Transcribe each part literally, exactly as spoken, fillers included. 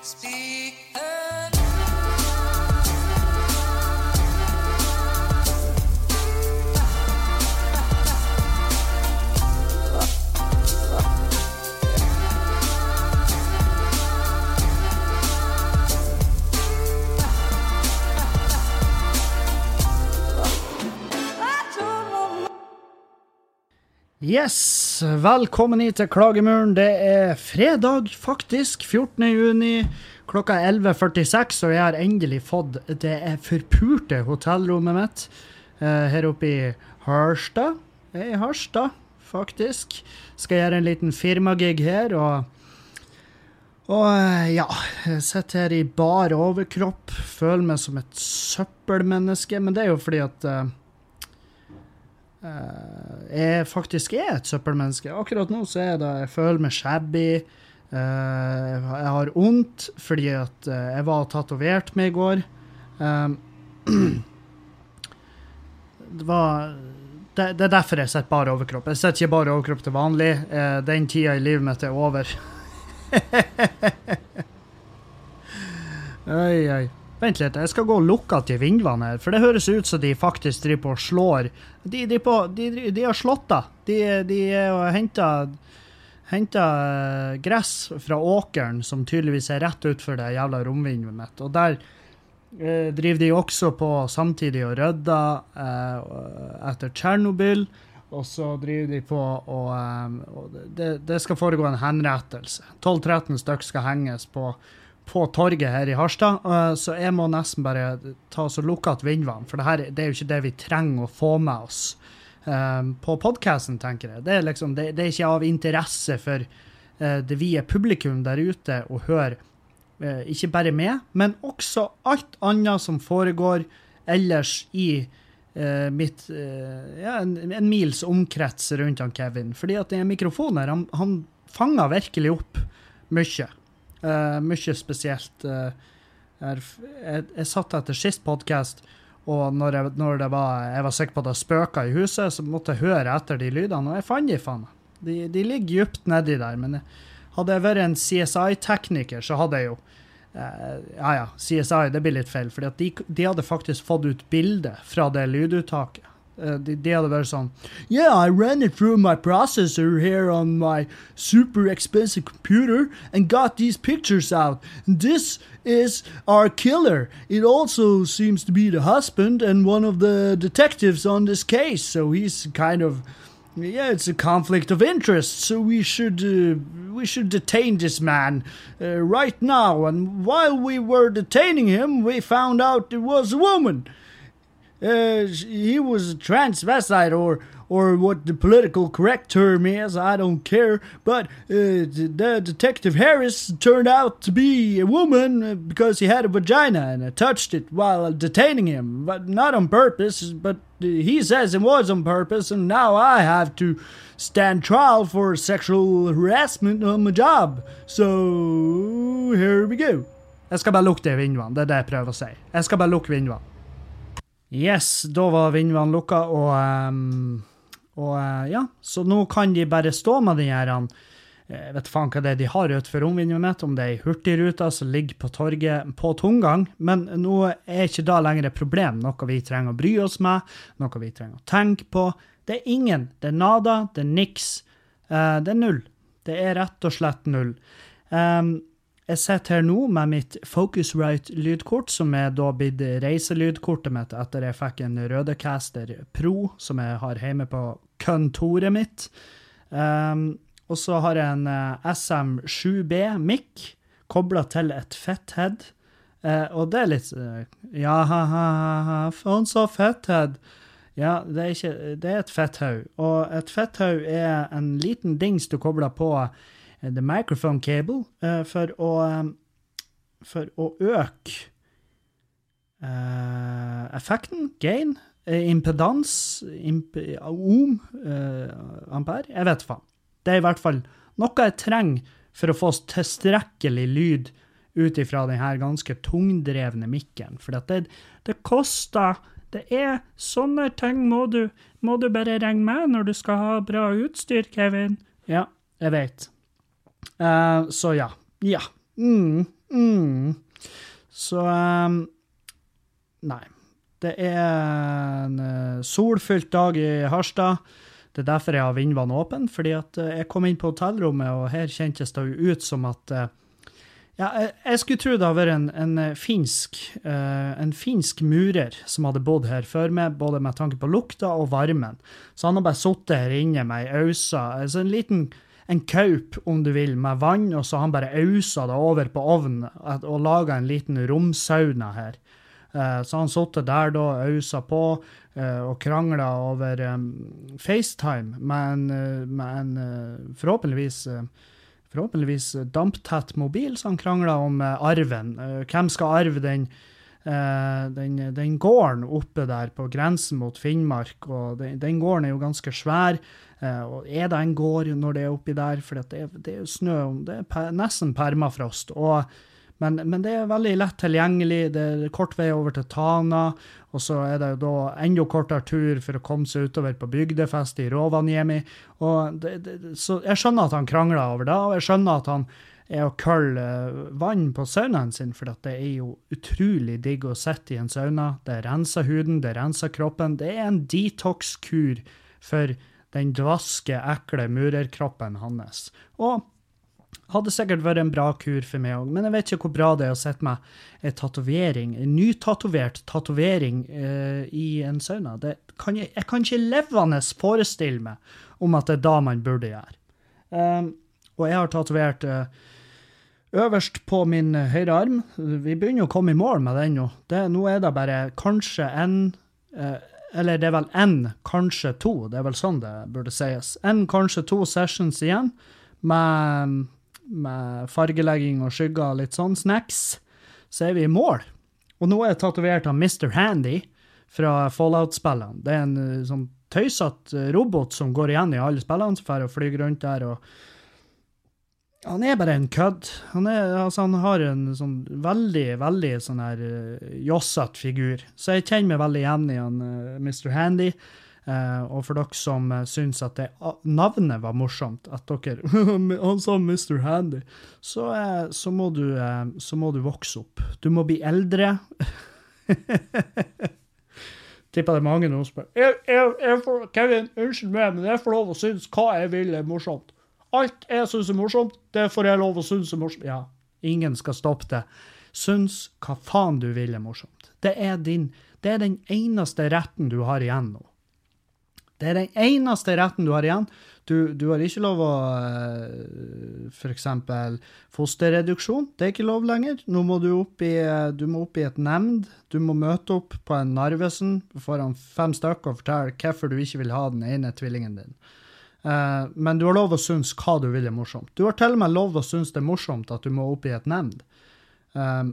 Yes, velkommen hit til Klagemuren. Det er fredag faktisk, fjortende juni, klokka elleve førtiseks, og jeg har endelig fått det er forpurte hotellrommet mitt uh, her oppe i Harstad. I Harstad, faktisk. Skal gjøre en liten firmagig her, og, og uh, ja, jeg sitter her i bar overkropp, føler meg som et søppelmenneske, men det er jo fordi at... Uh, Uh, jeg faktisk er et søppelmenneske. Akkurat nå så er det, jeg føler meg shabby, uh, jeg har ondt fordi at uh, jeg var tatovert meg i går. Um, det var, det, det er derfor jeg setter bare overkropp. Jeg setter ikke bare overkropp til vanlig. Uh, den tida i livet mitt er over. Oi, oi. Vent litt, jeg skal gå og lukke til vindvann her, for det høres ut som de faktisk driver på og slår. De, de, på, de, de har slått da. De, de har hentet, hentet gress fra åkeren, som tydeligvis er rett ut for det jævla romvinduet mitt. Og der eh, driver de også på samtidig og rydder eh, etter Tjernobyl, og så driver de på og, eh, og det, det skal foregå en henrettelse. tolv tretten stykker skal henges på på torget her i Harstad, uh, så jeg må nesten bare ta oss og lukke et vindvann, for det her det er jo ikke det vi trenger å få med oss um, på podcasten, tenker jeg. Det er, liksom, det, det er ikke av interesse for uh, det vi er publikum der ute å høre, uh, ikke bare meg, men også alt annet som foregår ellers i uh, mitt, uh, ja, en, en mils omkrets rundt han Kevin, fordi at den mikrofonen her, han, han fanger virkelig opp mye. Uh, mye spesielt. Uh, er, jeg, jeg satt etter sist podcast, og når, jeg, når det var, jeg var sikker på at det spøket i huset, så måtte jeg høre etter de lydene, og jeg fant de faen. De, de ligger djupt nedi der, men jeg, hadde jeg vært en C S I-tekniker, så hadde jeg jo, uh, ja ja, C S I, det blir litt feil, fordi at de, de hadde faktisk fått ut bildet fra det lyduttaket. Uh, de, de hadde vært sånn, yeah, I ran it through my processor here on my super expensive computer and got these pictures out. This is our killer. It also seems to be the husband and one of the detectives on this case. So he's kind of, yeah, it's a conflict of interest. So we should, uh, we should detain this man uh, right now. And while we were detaining him, we found out it was a woman. Uh, he was a transvestite, or or what the political correct term is, I don't care, but uh, the Detective Harris turned out to be a woman because he had a vagina, and I touched it while detaining him, but not on purpose, but he says it was on purpose, and now I have to stand trial for sexual harassment on my job, so here we go. Jeg skal bare lukke det vindvann, det er det jeg prøver å si. Jeg skal bare lukke vindvann. Yes, da var vindvann lukka, og, um, og uh, ja, så nå kan de bare stå med den her, jeg vet faen hva det er de har ut for romvinduet mitt, om det er hurtigruta som ligger på torget på tomgang, men nå er ikke da lenger et problem, noe vi trenger å bry oss med, noe vi trenger å tenke på. Det er ingen, det er nada, det er niks, uh, det er null. Det er rett og slett null. Um, Jeg sitter her nå med mitt Focusrite-lydkort, som er da blitt reiselydkortet mitt etter jeg fikk en Rodecaster Pro, som jeg har hjemme på kontoret mitt. Um, og så har jeg en uh, S M sju B mic koblet til et Fathead. Uh, og det er litt, uh, ja, ha, ha, ha, faen så Fathead. Ja, det er, ikke, det er et fetthaug. Og et fetthaug er en liten dings du kobler på the microphone cable uh, for å um, for å øke uh, effekten, gain, uh, impedans, imp ohm, uh, ampere, jeg vet faen. Det er i hvert fall noe jeg trenger for å få tilstrekkelig lyd ut ifra den her ganske tungdrevne mikken, for at det, det koster, det er sånne ting må du, må du bare regne med når du skal ha bra utstyr, Kevin. Ja, jeg vet. Uh, så ja, ja, Mm, mm. Så, um, nei. Det er en uh, solfylt dag i Harstad. Det er derfor jeg har vindvann åpen, fordi at uh, jeg kom inn på hotellrommet, og her kjentes det jo ut som at uh, ja, jeg, jeg skulle tro det hadde vært en, en finsk uh, en finsk murer som hadde bodd her før meg, både med tanke på lukta og varmen. Så han har bare suttet her inne med ei ausa, altså en liten en kaup, om du vil, med vann, og så har han bare ausa det over på ovnen og laget en liten romsauna her. Uh, så han suttet der da, ausa på, uh, og kranglet over um, FaceTime med en, uh, med en uh, forhåpentligvis uh, forhåpentligvis damptett mobil, så han kranglet om uh, arven. Uh, hvem skal arve den, uh, den, den gården oppe der på grensen mot Finnmark, og den, den gården er jo ganske svær, uh, og er det en gård når det er oppi der, for det er, det er jo snø, det er per, nesten permafrost, og Men, men det er veldig lett tilgjengelig, det er kort vei over til Tana, og så er det jo da enda kortere tur for å komme seg utover på bygdefest i Rovaniemi. Og det, det, så jeg skjønner at han krangler over det, og jeg skjønner at han er å kølle vann på saunaen sin, for det er jo utrolig digg å sitte i en sauna. Det renser huden, det renser kroppen, det er en detox-kur for den dvaske, ekle murerkroppen hans. Og hadde sikkert vært en bra kur for meg også, men jeg vet ikke hvor bra det er å sette meg en tatovering, en nytatovert tatovering eh, i en sauna. Det kan jeg, jeg kan ikke levende forestille meg om at det er da man burde gjøre. Um, og jeg har tatovert uh, øverst på min høyre arm. Vi begynner å komme i mål med den nå. Det, nå er det bare kanskje en, uh, eller det er vel en, kanskje to, det er vel sånn det burde sies. En, kanskje to sessions igjen med med fargelegging og skygger og litt sånn snacks, så er vi i mål. Og nå er jeg tatovert av mister Handy fra Fallout-spillene. Det er en sånn tøysatt robot som går igjen i alle spillene, som får flyge rundt der, og han er bare en kødd. Han, er, altså, han har en sånn veldig, veldig sånn her uh, josset figur. Så jeg kjenner meg veldig igjen i han uh, mister Handy. Uh, og for dere som uh, syns at det, uh, navnet var morsomt, at dere, han sa mister Handy, så, uh, så, må du, uh, så må du vokse opp. Du må bli eldre. Tipper det er mange noen spør. Jeg, jeg, jeg får, Kevin, unnskyld meg, men jeg får lov å synes hva jeg vil er morsomt. Alt jeg synes er morsomt, det får jeg lov å synes er morsomt. Ja, ingen skal stoppe det. Syns hva faen du vil er morsomt. Det er, din, det er den eneste retten du har igjen nå. Det er den eneste retten du har igjen. Du, du har ikke lov å, for eksempel, fosterreduksjon. Det er ikke lov lenger. Nå må du opp i, du må opp i et nemnd. Du må møte opp på en Narvesen foran fem stykker og fortelle hvorfor du ikke vil ha den ene tvillingen din. Uh, men du har lov å synes hva du vil er morsomt. Du har til og med lov å synes det er morsomt at du må opp i et nemnd. Um,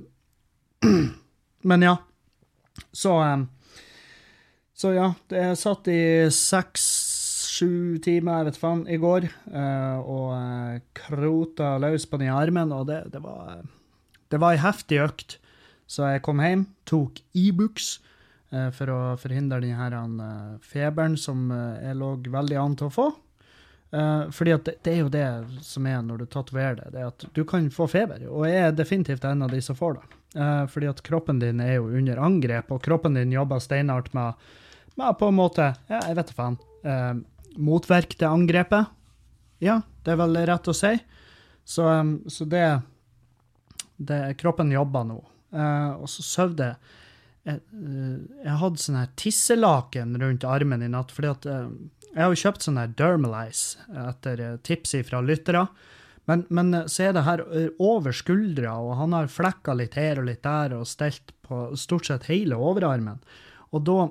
men ja, så... Um, Så ja, jeg satt i seks, sju timer, jeg vet faen, i går, uh, og uh, krota løs på den armen, og det, det var det var en heftig økt. Så jeg kom hjem, tok e-books uh, for å forhindre den her uh, feberen som uh, jeg lå veldig an til å få. Uh, fordi at det, det er jo det som er når du tatoverer det, det er at du kan få feber, og jeg er definitivt en av de som får det. Uh, fordi at kroppen din er jo under angrep, og kroppen din jobber steinhardt med Men på en måte, ja, jeg vet ikke faen, eh, motverk det angrepet. Ja, det er vel rett å si. Så, um, så det, det, kroppen jobber nå. Eh, og så søvde jeg, jeg, jeg hadde sånn her tisselaken rundt armen i natt, fordi at eh, jeg har jo kjøpt sånn her Dermalize etter tips fra lyttere, men, men så er det her over skuldra, og han har flekket litt her og litt der, og stelt på stort sett hele overarmen. Og da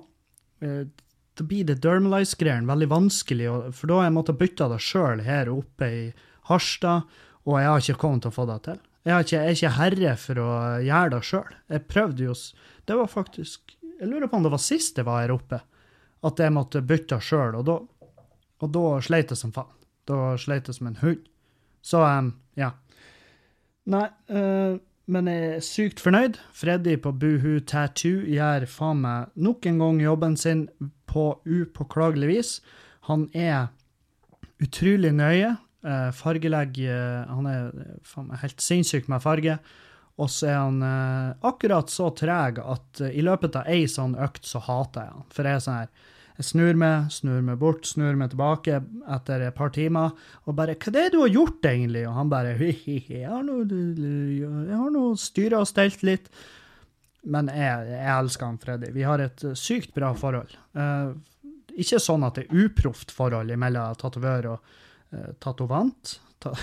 da blir det Dermalize-greiene veldig vanskelig, for da har jeg måttet bytte det selv her oppe i Harstad, og jeg har ikke kommet til å få det til. Jeg, har ikke, jeg er ikke herre for å gjøre det selv. Jeg prøvde jo, det var faktisk, jeg lurer på om det var sist jeg var her oppe, at jeg måtte bytte det selv, og da, og da sleit jeg som faen. Da sleit jeg som en hund. Så, um, ja. Nei, uh, men jeg er sykt fornøyd. Freddy på Boohoo Tattoo gjør faen meg nok en gang jobben sin på upåklagelig vis. Han er utrolig nøye. uh, fargelegg, uh, han er uh, helt sinnssyk med farge, og så er han uh, akkurat så treg at uh, i løpet av ei sånn økt så hater jeg han. For jeg er sånn her, jeg snur meg, snur meg bort, snur meg tilbake etter et par timer, og bare, hva er det du har gjort egentlig? Og han bare, jeg har noe, jeg har noe styret og stelt litt. Men jeg, jeg elsker han, Freddy. Vi har et sykt bra forhold. Uh, ikke sånn at det er uproft forhold mellom tatovør og uh, tatovant. Ta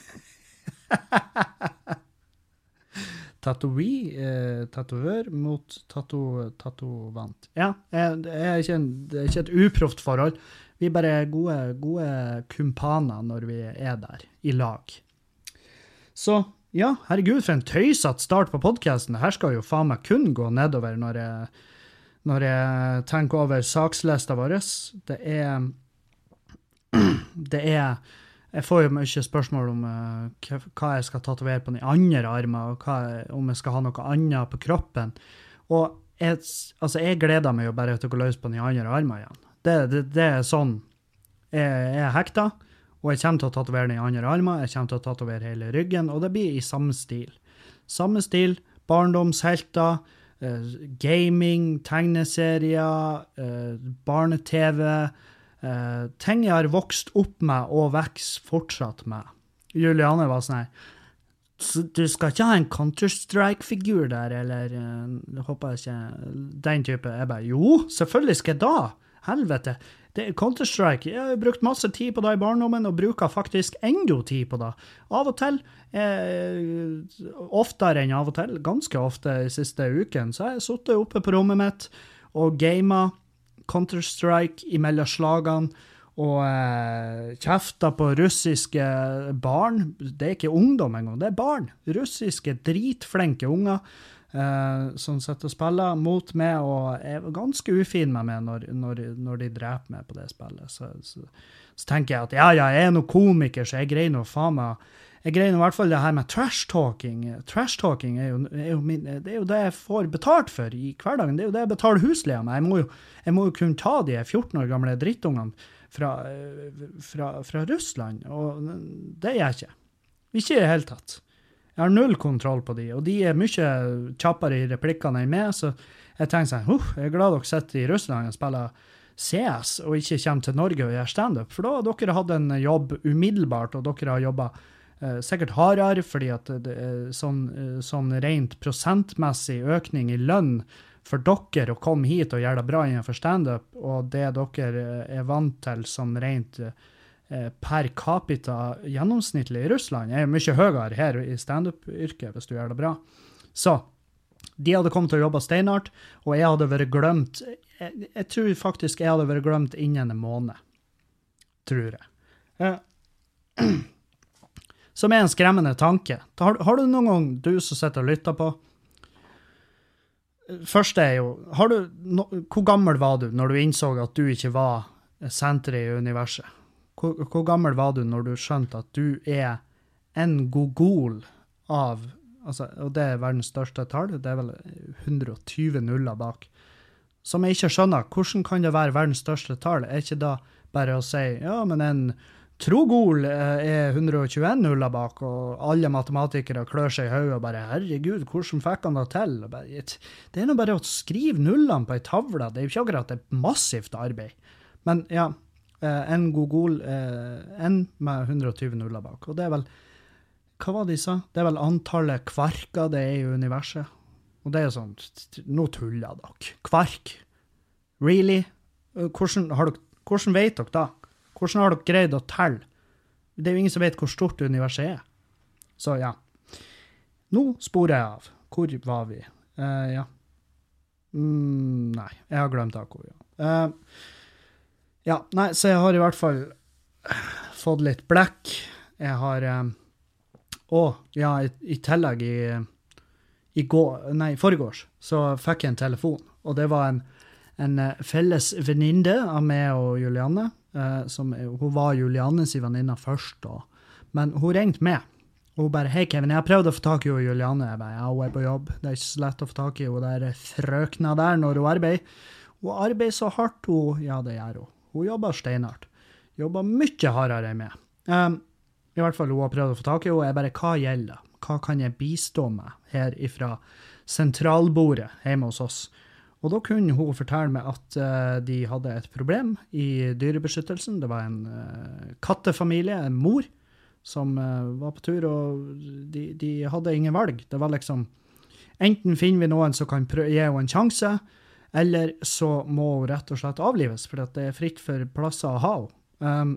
Tatoui, eh, tatovør mot tato, tatovant. Ja, jeg, jeg er ikke en, det er ikke et uproft forhold. Vi er bare gode, gode kumpaner når vi er der, i lag. Så, ja, herregud, for en tøysatt start på podcasten. Her skal jo faen meg kun gå nedover når jeg, når jeg tenker over sakslista vår. Det er, det er, jeg får jo mye spørsmål om uh, hva jeg skal tatovere på den andre armen, og hva, om jeg skal ha noe annet på kroppen. Og jeg, altså, jeg gleder meg jo bare til å gå løs på den andre armen igjen. Det, det, det er sånn. Jeg, jeg er hekta, og jeg kommer til å tatovere den andre armen, jeg kommer til å tatovere hele ryggen, og det blir i samme stil. Samme stil, barndomshelter, uh, gaming, tegneserier, uh, barne-tv, Uh, ting jeg har vokst opp med og vokser fortsatt med. Juliane var sånn her, du skal ikke ha en Counter-Strike-figur der, eller uh, håper jeg ikke, den type. Jeg bare, jo, selvfølgelig skal jeg da. Helvete. Det, Counter-Strike, jeg har brukt masse tid på det i barndommen, og bruker faktisk enda tid på det. Av og til, eh, oftere enn av og til, ganske ofte i siste uken, så har jeg suttet oppe på rommet mitt og gamet Counter-Strike imellom slagene, og eh, kjefter på russiske barn. Det er ikke ungdom engang, det er barn. Russiske, dritflenke unger eh, som sitter og spiller mot meg, og er ganske ufin med meg når, når, når de dreper meg på det spillet. Så, så, så tenker jeg at ja, ja, jeg er noe komiker, så jeg greier noe faen meg. Jeg greier i hvert fall det her med trash-talking. Trash-talking er, er, er, er jo det jeg får betalt for i hverdagen. Det er jo det jeg betaler husleia med. Jeg må jo, jeg må jo kunne ta de fjorten år gamle drittungene fra, fra, fra Russland, og det gjør jeg ikke. Ikke i det hele tatt. Jeg har null kontroll på de, og de er mye kjappere i replikkene enn meg, så jeg tenker sånn, uh, jeg er glad dere sitter i Russland og spiller C S, og ikke kommer til Norge og gjør stand-up, for da har dere hatt en jobb umiddelbart, og dere har jobbet Uh, sikkert hardere, fordi at det er sånn, uh, sånn rent prosentmessig økning i lønn for dere å komme hit og gjøre det bra innenfor stand-up, og det dere uh, er vant til som rent uh, per capita gjennomsnittlig i Russland, er mye høyere her i stand-up-yrket hvis du gjør det bra. Så, de hadde kommet til å jobbe steinhardt, og jeg hadde vært glemt, jeg, jeg tror faktisk jeg hadde vært glemt innen en måned, tror jeg. Uh, Som er en skremmende tanke. Har, har du noen gang, du som sitter og lytter på, første er jo, har du, no, hvor gammel var du når du innså at du ikke var senteret i universet? Hvor, hvor gammel var du når du skjønte at du er en gogol av, altså, og det er verdens største tall, det er vel hundre og tjue nuller bak, som jeg ikke skjønner, hvordan kan det være verdens største tall? Er ikke da bare å si, ja, men en Trogol er hundre og tjueen nuller bak, og alle matematikere klør seg i hodet og bare, herregud, hvordan fikk han det til? Bare, det er nå bare å skrive nullene på en tavle, det er jo ikke akkurat et massivt arbeid. Men ja, en gogol, en med hundre og tjue nuller bak, og det er vel, hva var det de sa? Det er vel antallet kvarker det er i universet. Og det er sånn, nå tuller dere. Kvark. Really? Hvordan, har dere, hvordan vet dere da? Hvordan har dere greid å telle? Det er jo ingen som vet hvor stort universet er. Så ja. Nå sporer jeg av. Hvor var vi? Uh, ja. Mm, nei, jeg har glemt akkurat. Ja. Uh, ja, nei, så jeg har i hvert fall fått litt blekk. Jeg har... Um, å, ja, i, i tillegg i, i går, nei, foregårs, så fikk jeg en telefon. Og det var en, en felles venninne av meg og Juliane. Uh, som, hun var Julianes i venninna først da. Men hun ringte meg. Og hun bare, hei Kevin, jeg har prøvd å få tak i henne, Juliane. Jeg bare, ja, hun er på jobb. Det er ikke så lett å få tak i henne der frøkna der når hun arbeider. Hun arbeider så hardt, hun, ja det gjør hun. Hun jobber steinhardt. Jobber mye hardere enn meg. Um, i hvert fall hun har prøvd å få tak i, og jeg bare, hva gjelder? Hva kan jeg bistå med her ifra sentralbordet hjemme hos oss? Og da kunne hun fortelle meg at uh, de hadde et problem i dyrebeskyttelsen. Det var en uh, kattefamilie, en mor, som uh, var på tur, og de, de hadde ingen valg. Det var liksom, enten finner vi noen som kan prøve, gi henne en sjanse, eller så må hun rett og slett avlives, for det er fritt for plasser å ha henne. Um,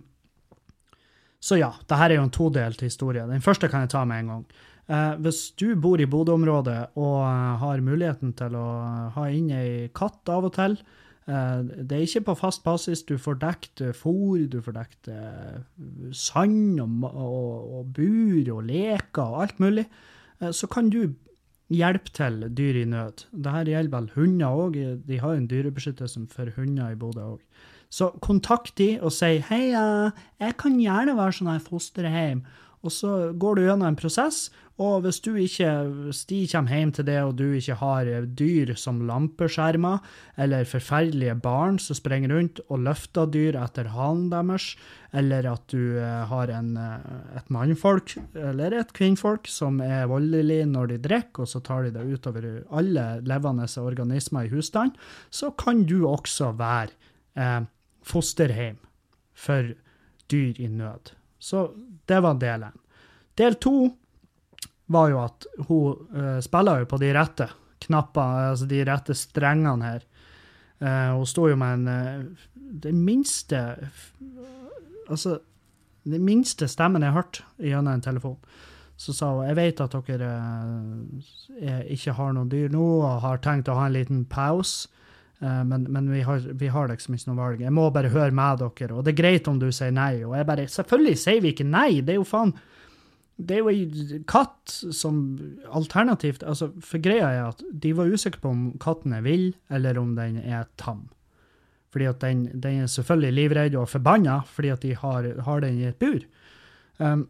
så ja, det her er jo en todelt historie. Den første kan jeg ta med en gang. Uh, hvis du bor i Bodø-området og uh, har muligheten til å ha inn ei katt av og til, uh, det er ikke på fast basis, du får dekt uh, fôr, du får dekt uh, sand og, og, og bur og leker og alt mulig, uh, så kan du hjelp til dyr i nød. Dette gjelder vel hunder også. De har en dyrebeskyttelse for hunder i Bodø også. Så kontakt de og si, hei, jeg kan gjerne være sånn her fosterhjem. Og så går du gjennom en prosess, og hvis du ikke, hvis de kommer hjem til det, og du ikke har dyr som lampeskjermer, eller forferdelige barn som sprenger rundt og løfter dyr etter halen deres, eller at du har en, et mannfolk, eller et kvinnfolk som er voldelig når de drikker, og så tar de det utover alle levende organismer i husstand, så kan du også være eh, fosterhjem for dyr i nød. Så det var delen. Del to var jo at hun uh, spiller jo på de rette knappene, altså de rette strengene her. Uh, hun stod jo med en, uh, det minste, altså, det minste stemmen jeg hørte gjennom en telefon. Så sa hun, jeg vet at dere uh, ikke har noen dyr nå, og har tenkt å ha en liten pause. Uh, men men vi, har, vi har liksom ikke noe valg. Jeg må bare høre med dere, og det er greit om du sier nei. Og jeg bare, selvfølgelig sier vi ikke nei, det er jo faen, det er jo en katt som alternativt, altså for greia er at de var usikre på om katten er vill, eller om den er tam. Fordi at den, den er selvfølgelig livredd og forbannet, fordi at de har, har den i et bur. Um,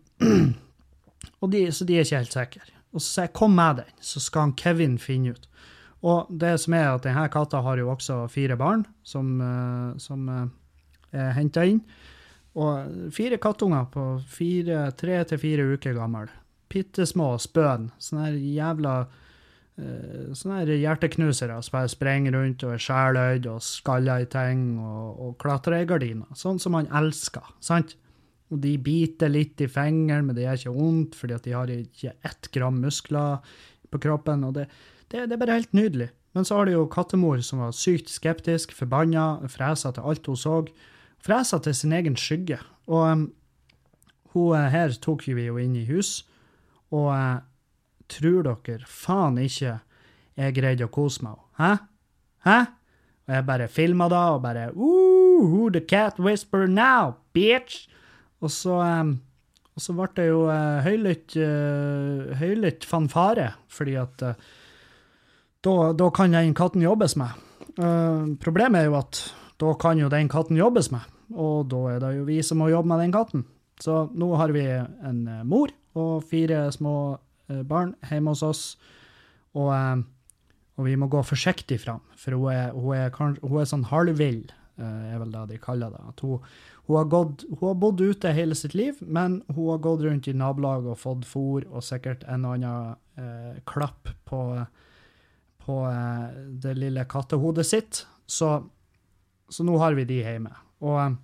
og de, så de er ikke helt sikre. Og så sier jeg, kom med den, så skal han Kevin finne ut. Og det som er at denne katta har jo også fire barn som, uh, som uh, er hentet inn. Og fire kattunger på fire, tre til fire uker gammel. Pittesmå spøn. Sånne her jævla uh, sånne her hjerteknusere som bare sprenger rundt og er skjæløyd og skaller i ting og, og klatrer i gardiner. Sånn som man elsker, sant? Og de biter litt i fingeren, men det er ikke ondt, fordi at de har ikke ett gram muskler på kroppen, og det Det, det er bare helt nydelig. Men så har de jo kattemor som var sykt skeptisk, forbannet, freset til alt hun så, freset til sin egen skygge. Og um, hun her tok vi jo inn i hus, og uh, tror dere faen ikke jeg greide å kose meg? Hæ? Hæ? Og jeg bare filmet da, og bare, ooh, who the cat whisper now, bitch? Og så, um, og så ble det jo uh, høylytt, uh, høylytt fanfare, fordi at uh, Da, da kan den katten jobbes med. Uh, problemet er jo at da kan jo den katten jobbes med, og da er det jo vi som må jobbe med den katten. Så nå har vi en uh, mor og fire små uh, barn hjemme hos oss, og, uh, og vi må gå forsiktig fram, for hun er, hun er, hun er sånn halvvill, uh, er vel det de kaller det. At hun, hun, har gått, hun har bodd ute hele sitt liv, men hun har gått rundt i nabolag og fått fôr, og sikkert en og annen uh, klapp på på uh, det lille kattehodet sitt, så, så nå har vi de hjemme. Og um,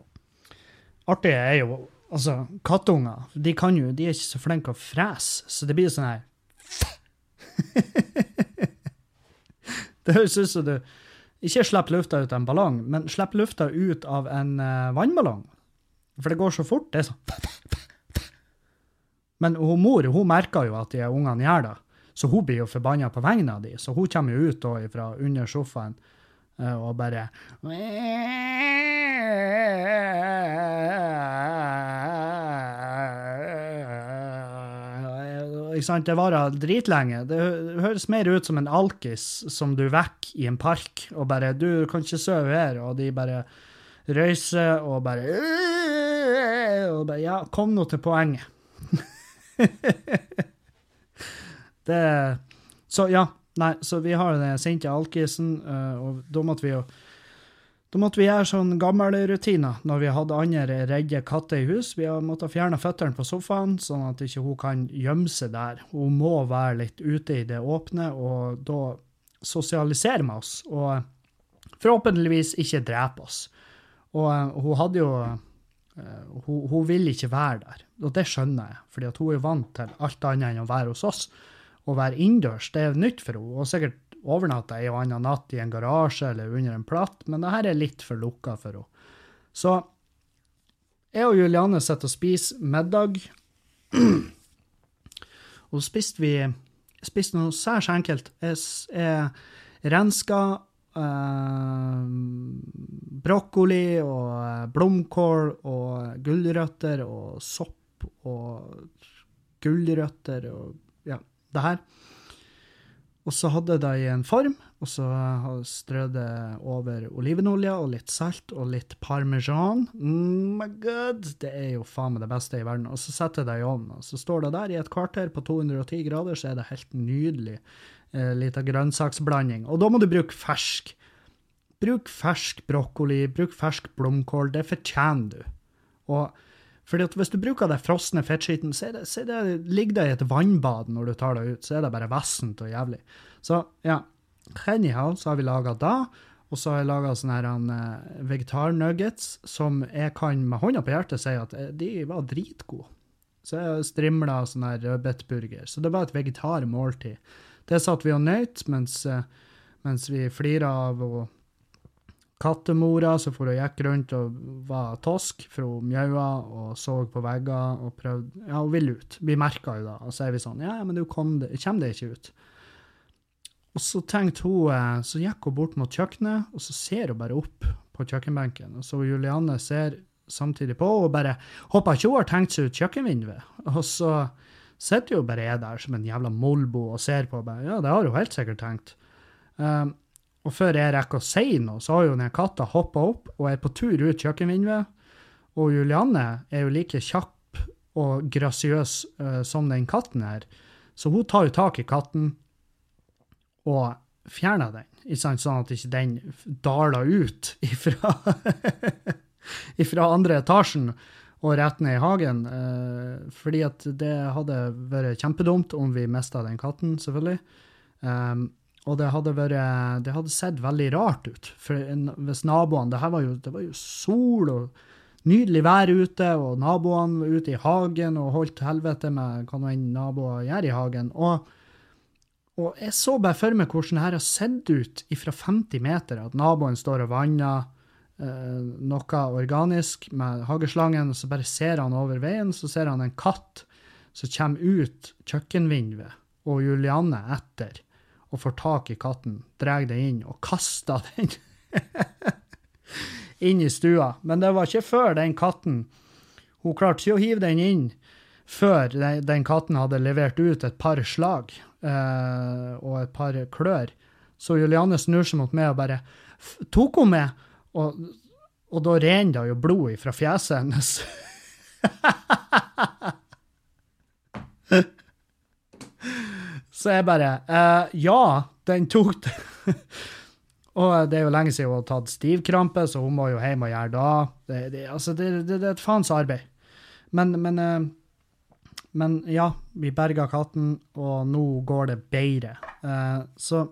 artig er jo, altså, kattunger, de kan jo, de er ikke så flinke å frese, så det blir sånn her. Det høres ut som du ikke slipper lufta ut av en ballong, men slipper lufta ut av en uh, vannballong. For det går så fort, det er sånn. Men hun mor, hun merker jo at de ungene gjør det. Så hun blir jo forbannet på vegne av de, så hun kommer jo ut da fra under sofaen uh, og bare ikke sant, det varer dritlenge. Det høres mer ut som en alkis som du vekker i en park, og bare, du kan ikke sove her, og de bare røyser og bare og bare, ja, kom nå til poenget. Det, så ja, nei, så vi har den sinte alkisen, uh, og da måtte vi jo, Da måtte vi gjøre sånn gamle rutiner når vi hadde andre redde katter i hus. Vi måtte fjerne føtterne på sofaen, sånn at ikke hun kan gjemme seg der. Hun må være litt ute i det åpne, og da sosialisere med oss, og forhåpentligvis ikke drepe oss. Og hun hadde jo, hun, hun vil ikke være der, og det skjønner jeg, fordi at hun er vant til alt annet enn å være hos oss. Å være innendørs, det er nytt for henne, og sikkert overnatta en og annen natt i en garasje eller under en platt, men det her er litt for lukket for henne. Så jeg og Juliane sitter og spiser middag, og spiste vi spiste noe særs enkelt. Jeg, jeg renska eh, brokkoli og blomkål og gulrøtter og sopp og gulrøtter og ja, det her. Og så hadde jeg det i en form, og så strødde jeg over olivenolje og litt salt og litt parmesan. Oh my god, det er jo faen meg det beste i verden. Og så setter jeg det i ovnen, og så står det der i et kvarter på to hundre og ti grader, så er det helt nydelig eh, litt av grønnsaksblanding. Og da må du bruke fersk. Bruk fersk brokkoli, bruk fersk blomkål, det fortjener du. Og fordi at hvis du bruker det frosne fettskiten, så, er det, så er det, ligger det i et vannbad når du tar det ut, så er det bare vassent og jævlig. Så ja, anyhow, så har vi laget da, og så har jeg laget sånne her uh, vegetarnuggets, som jeg kan med hånda på hjertet si at de var dritgode. Så jeg strimlet sånne her rødbetburger, så det var et vegetarmåltid. Det satt vi og nøyt, mens, uh, mens vi flirer av og kattemora, så for hun gikk rundt og var tosk, for hun mjøa og så på vegger og prøvde, ja, hun ville ut. Vi merket jo da, og så er vi sånn, ja, men du kom det, kommer det ikke ut. Og så tenkte hun, så gikk hun bort mot kjøkkenet, og så ser hun bare opp på kjøkkenbenken, og så Juliane ser samtidig på, og bare håper ikke hun har tenkt seg ut kjøkkenvinduet. Og så sitter jo bare jeg der som en jævla molbo og ser på, bare, ja, det har hun helt sikkert tenkt. Um, Og før jeg rekker å si noe, så har jo den katta hoppet opp og er på tur ut kjøkkenvinduet. Og Juliane er jo like kjapp og grasiøs uh, som den katten her. Så hun tar jo tak i katten og fjerner den, sånn at ikke den daler ut ifra, ifra andre etasjen og rett ned i hagen. Uh, fordi at det hadde vært kjempedumt om vi mistet den katten, selvfølgelig. Um, Og det hadde vært, det hadde sett veldig rart ut, for hvis naboene, det her var jo, det var jo sol og nydelig vær ute, og naboene var ute i hagen og holdt helvete med hva noen naboer gjør i hagen. Og, og jeg så bare for meg hvordan det her har sett ut ifra femti meter, at naboen står og vanner eh, noe organisk med hageslangen, og så bare ser han over veien, så ser han en katt som kommer ut kjøkkenvinduet, og Juliane etter, og får tak i katten, drar det inn og kaster den inn i stua. Men det var ikke før den katten, hun klarte ikke å hive den inn, før den, den katten hadde levert ut et par slag eh, og et par klør. Så Juliane snur seg mot meg og bare tok hun med, og, og da renner det jo blod fra fjeset hennes. Så jeg bare, eh, ja, den tok det. Og det er jo lenge siden hun har tatt stivkrampe, så hun må jo hjem og gjøre da. Det, det, altså, det, det, det er et faens arbeid. Men, men, eh, men ja, vi berget katten, og nå går det bedre. Eh, så,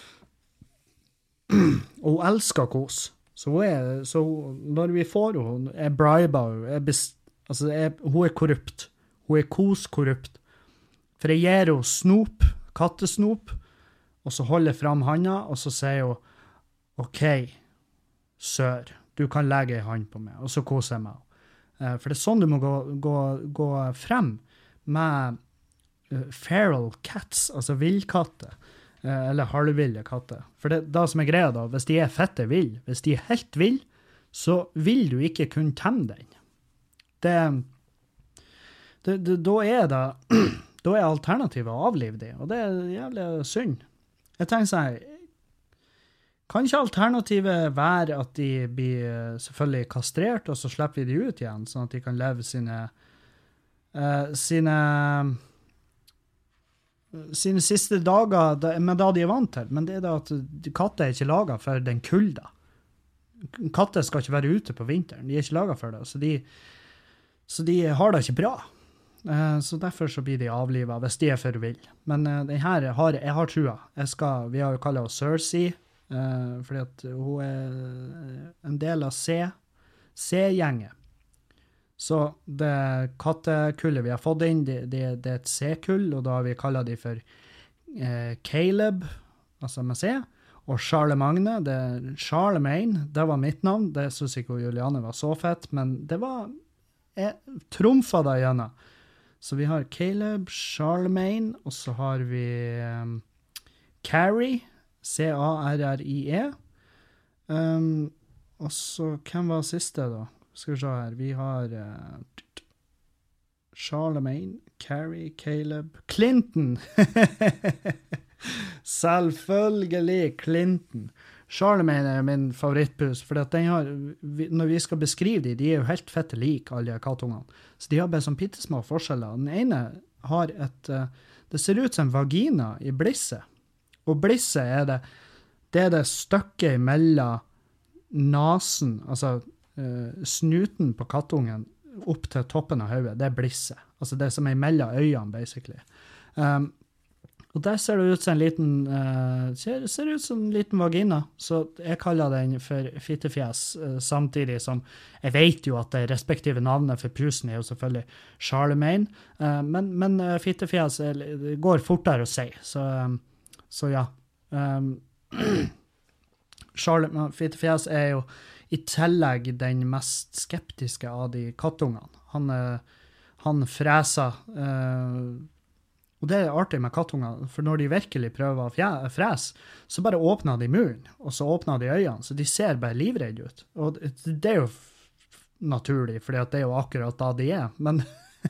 og hun elsker kos. Så, hun er, så når vi får henne, jeg briber henne, jeg best, altså, jeg, hun er korrupt. Hun er kos-korrupt. For jeg gir henne snop, kattesnop, og så holder jeg frem handa, og så sier hun, ok, sør, du kan legge en hand på meg, og så koser jeg meg. Uh, for det er sånn du må gå, gå, gå frem med uh, feral cats, altså villkatter, uh, eller halvville katter. For det, det som er greia da, hvis de er fette vill, hvis de er helt vill, så vil du ikke kunne temme den. Det, det, det, da er det... Da er alternativet å avlive de, og det er jævlig synd. Jeg tenker sånn, kan ikke alternativet være at de blir selvfølgelig kastrert, og så slipper vi de ut igjen, sånn at de kan leve sine, uh, sine, sine siste dager, med da de er vant til. Men det er da at katter er ikke laget for den kulda. katter skal ikke være ute på vinteren. De er ikke laget for det. Så de, så de har det ikke bra. Uh, så derfor så blir de avlivet hvis de er for vill. Men uh, den her har, jeg har trua. Jeg skal, vi har jo kallet henne Cersei, uh, fordi at hun er en del av C, C-gjengen. Så det kattekullet vi har fått inn, det, det, det er et C-kull, og da har vi kallet de for uh, Caleb, altså med C, og Charlemagne, det Charlemagne, det var mitt navn. Det synes ikke Juliane var så fett, men det var, jeg trumfet det gjennom. Så vi har Caleb, Charlemagne, og så har vi um, Carrie, C A R R I E. Um, og så, hvem var siste da? Skal vi se her, vi har uh, Charlemagne, Carrie, Caleb, Clinton! Selvfølgelig Clinton. Charlemagne er min favorittpus, for at den har, vi, når vi skal beskrive de, de er jo helt fette lik, alle kattungene. Så de har bare sånn pittesmå forskjeller. Den ene har et, det ser ut som en vagina i blisse. Og blisse er det, det er det stykket mellom nasen, altså uh, snuten på kattungen, opp til toppen av hodet. Det er blisse. Altså det som er mellom øynene, basically. Um, Og der ser det ut som en liten, uh, ser, ser ut som en liten vagina, så jeg kaller den for fittefjes, uh, samtidig som jeg vet jo at det respektive navnet for pusen er jo selvfølgelig Charlemagne, uh, men, men uh, fittefjes er, det går fortere å si, så, um, så ja. Um, Charlemagne, fittefjes er jo i tillegg den mest skeptiske av de kattungene. Han, uh, han freser, uh, og det er artig med kattunger, for når de virkelig prøver å frese, så bare åpner de munnen, og så åpner de øynene, så de ser bare livredde ut. Og det er jo naturlig, for det er jo akkurat da de er. Men,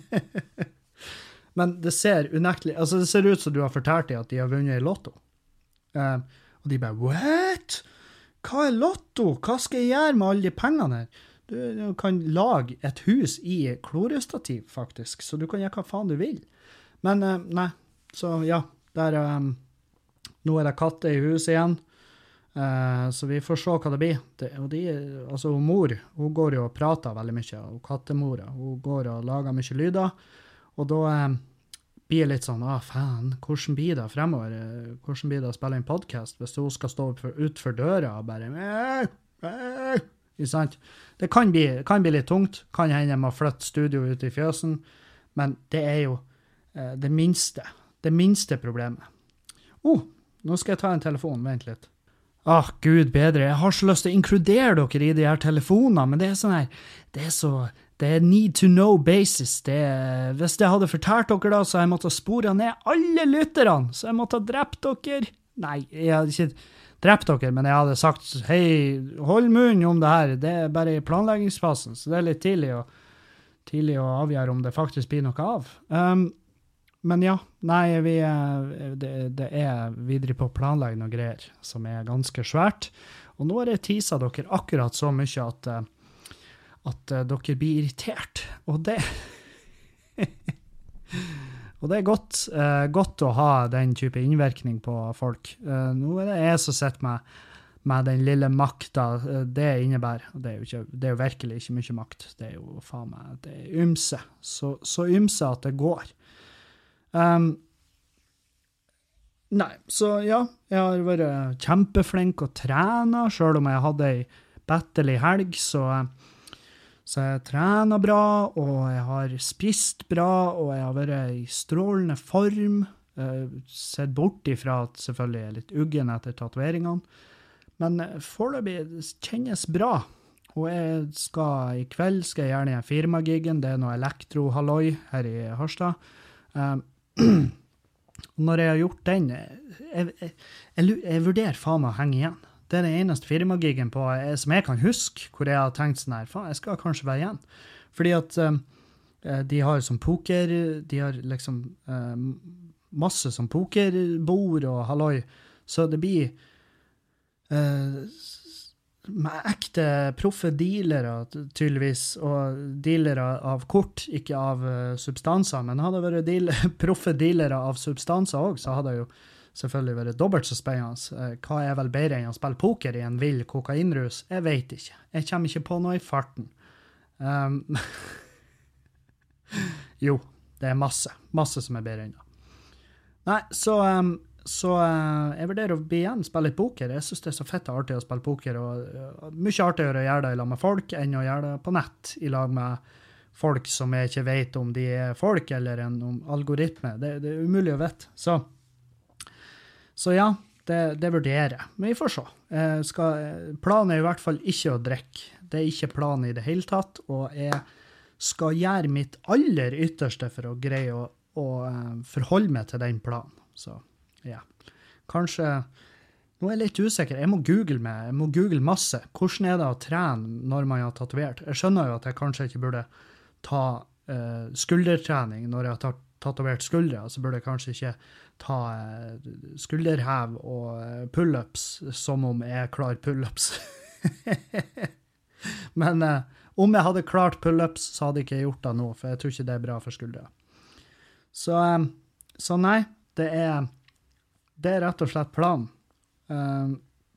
men det ser unektelig, altså det ser ut som du har fortalt dem at de har vunnet i lotto. Um, og de bare, what? Hva er lotto? Hva skal jeg gjøre med alle de pengene her? Du, du kan lage et hus i klorestativ, faktisk, så du kan gjøre hva faen du vil. Men uh, nei, så ja, der, um, nå er det katter i huset igjen, uh, så vi får se hva det blir. Det, og de, altså mor, hun går jo og prater veldig mye, og kattemora, hun går og lager mye lyder, og da um, blir det litt sånn, ah faen, hvordan blir det fremover? Hvordan blir det å spille en podcast hvis hun skal stå ut for døra og bare, ikke sant? Det kan bli, kan bli litt tungt, kan hende jeg må flytte studio ut i fjøsen, men det er jo det minste, det minste problemet. Oh, nå skal jeg ta en telefon, vent litt. Ah, Gud bedre, jeg har så lyst til å inkludere dere i de her telefonene, men det er sånn her, det er så, det er need to know basis. Det er, hvis jeg hadde fortalt dere da, så jeg måtte spore ned alle lytterne, så jeg måtte ha drept dere. Nei, jeg hadde ikke drept dere, men jeg hadde sagt, hei, hold munnen om det her, det er bare i planleggingsfasen, så det er litt tidlig å, tidlig å avgjøre om det faktisk blir noe av. Um, Men ja, nei, vi er, det, det er videre på planlegging og greier, som er ganske svært. Og nå er det tisa dere akkurat så mye at, at dere blir irritert. Og det, og det er godt, uh, godt å ha den type innvirkning på folk. Uh, nå er det jeg som sitter med, med den lille makta uh, det innebærer. Og det er, jo ikke, det er jo virkelig ikke mye makt. Det er jo faen meg, det er ymse. Så, så ymse at det går. Um, nei, så ja, jeg har vært kjempeflink å trene, selv om jeg hadde en battelig helg, så, så jeg trener bra, og jeg har spist bra, og jeg har vært i strålende form, uh, sett bort ifra at selvfølgelig jeg er litt uggen etter tatueringene, men foreløpig kjennes bra, og jeg skal, i kveld skal jeg gjerne i en firmagiggen, det er noe elektro-halloi her i Harstad. Um, når jeg har gjort den, jeg, jeg, jeg, jeg vurderer faen meg å henge igjen. Det er den eneste firmagiggen på, som jeg kan huske, hvor jeg har tenkt sånn her, faen, jeg skal kanskje være igjen. Fordi at um, de har som poker, de har liksom um, masse som pokerbord og halloi, så det blir uh, med ekte proffe dealere, tydeligvis, og dealere av kort, ikke av uh, substanser, men hadde det vært deal, proffe dealere av substanser også, så hadde jeg jo selvfølgelig være dobbelt så spennende. Hva er vel bedre enn å spille poker i en vill kokainrus? Jeg vet ikke. Jeg kommer ikke på noe i farten. Um, jo, det er masse. Masse som er bedre enn det. Nei, så, um, så uh, jeg vurderer å bli igjen spille litt poker. Jeg synes det er så fett og artig å spille poker, og uh, mye artigere å gjøre det i lag med folk enn å gjøre det på nett i lag med folk som jeg ikke vet om de er folk eller en algoritme. Det, det er umulig å vite. Så, så ja, det, det vurderer jeg. Men vi får se. Jeg skal, planen er i hvert fall ikke å drikke. Det er ikke planen i det hele tatt, og jeg skal gjøre mitt aller ytterste for å greie å, å forholde meg til den planen. Så ja, kanskje... Nå er jeg litt usikker. Jeg må google meg. Jeg må google masse. Hvordan er det å trene når man har tatovert? Jeg skjønner jo at jeg kanskje ikke burde ta uh, skuldertrening når jeg har tatovert skuldre, så burde jeg kanskje ikke ta uh, skulderhev og uh, pull-ups som om jeg klarer pull-ups. Men uh, om jeg hadde klart pull-ups, så hadde jeg ikke gjort det nå, for jeg tror ikke det er bra for skuldre. Så, um, så nei, det er, det er rett og slett planen. Um,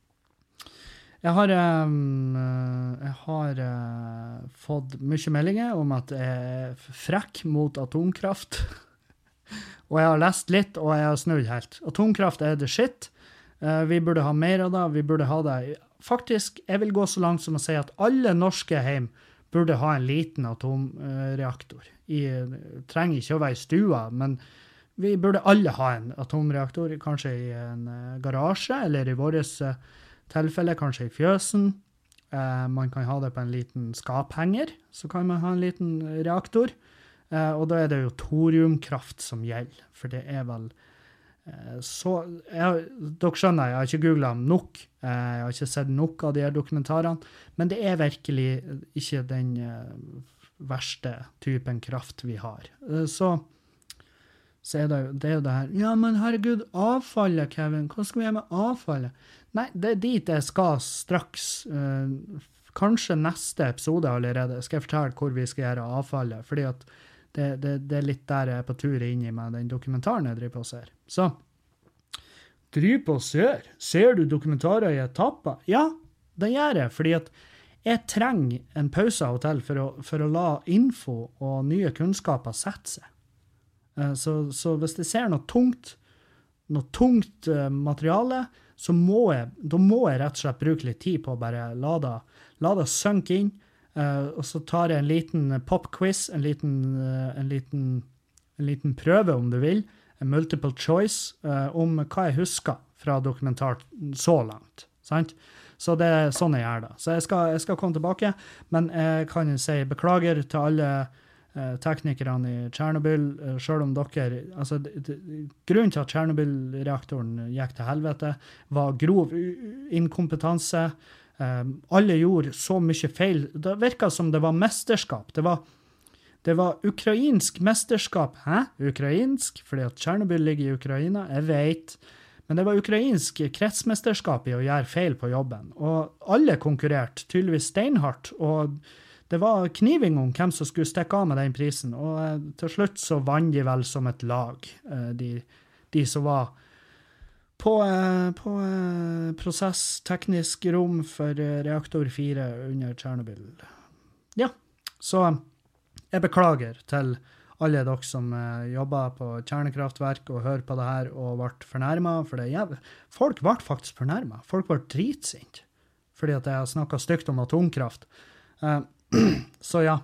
Jeg har, um, jeg har uh, fått mye meldinger om at jeg er frekk mot atomkraft. Og jeg har lest litt, og jeg har snudd helt. Atomkraft er det shit. Uh, vi burde ha mer av det. Vi burde ha det. Faktisk, jeg vil gå så langt som å si at alle norske hjem burde ha en liten atomreaktor. I, trenger ikke å være i stua, men vi burde alle ha en atomreaktor, kanskje i en uh, garasje, eller i våres uh, tilfelle, kanskje i fjøsen. Eh, man kan ha det på en liten skaphenger, så kan man ha en liten reaktor. Eh, og da er det jo thoriumkraft som gjelder, for det er vel eh, så... Jeg, dere skjønner, jeg har ikke googlet nok. Eh, jeg har ikke sett nok av de her dokumentarene, men det er virkelig ikke den eh, verste typen kraft vi har. Eh, så... Så er det, jo, det er jo det her, ja, men herregud, avfallet, Kevin, hva skal vi gjøre med avfallet? Nei, det er dit jeg skal straks, uh, kanskje neste episode allerede, skal jeg fortelle hvor vi skal gjøre avfallet, fordi at det, det, det er litt der jeg er på tur inn i med den dokumentaren jeg driver på og ser. Så, driver på og ser? Ser du dokumentarer i etapper? Ja, det gjør jeg, fordi at jeg trenger en pause av og til for å, for å la info og nye kunnskaper sette seg. Så, så hvis jeg ser noe tungt, noe tungt uh, materiale, så må jeg, da må jeg rett og slett bruke litt tid på å bare la det, la det synke inn, uh, og så tar jeg en liten pop-quiz, en liten, uh, en, liten, en liten prøve om du vil, en multiple choice, uh, om hva jeg husker fra dokumentar så langt, sant? Så det er sånn jeg gjør det. Så jeg skal, jeg skal komme tilbake, men jeg kan si beklager til alle teknikerne i Chernobyl, selv om dere, altså grunnen til at Chernobyl-reaktoren gikk til helvete, var grov inkompetanse. Um, alle gjorde så mye feil. Det virket som det var mesterskap. Det var, det var ukrainsk mesterskap. Hæ? Ukrainsk? Fordi at Chernobyl ligger i Ukraina, jeg vet. Men det var ukrainsk kretsmesterskap i å gjøre feil på jobben. Og alle konkurrerte, tydeligvis steinhardt, og det var kniving om hvem som skulle stikke av med den prisen, og eh, til slutt så vann de vel som et lag, eh, de, de som var på, eh, på eh, prosessteknisk rom for eh, reaktor fire under Chernobyl. Ja, så jeg beklager til alle dere som eh, jobber på kjernekraftverk og hører på det her og ble fornærmet, for det er jævlig. Folk ble faktisk fornærmet. Folk ble dritsint, fordi at jeg har snakket stygt om atomkraft. Eh, Så ja,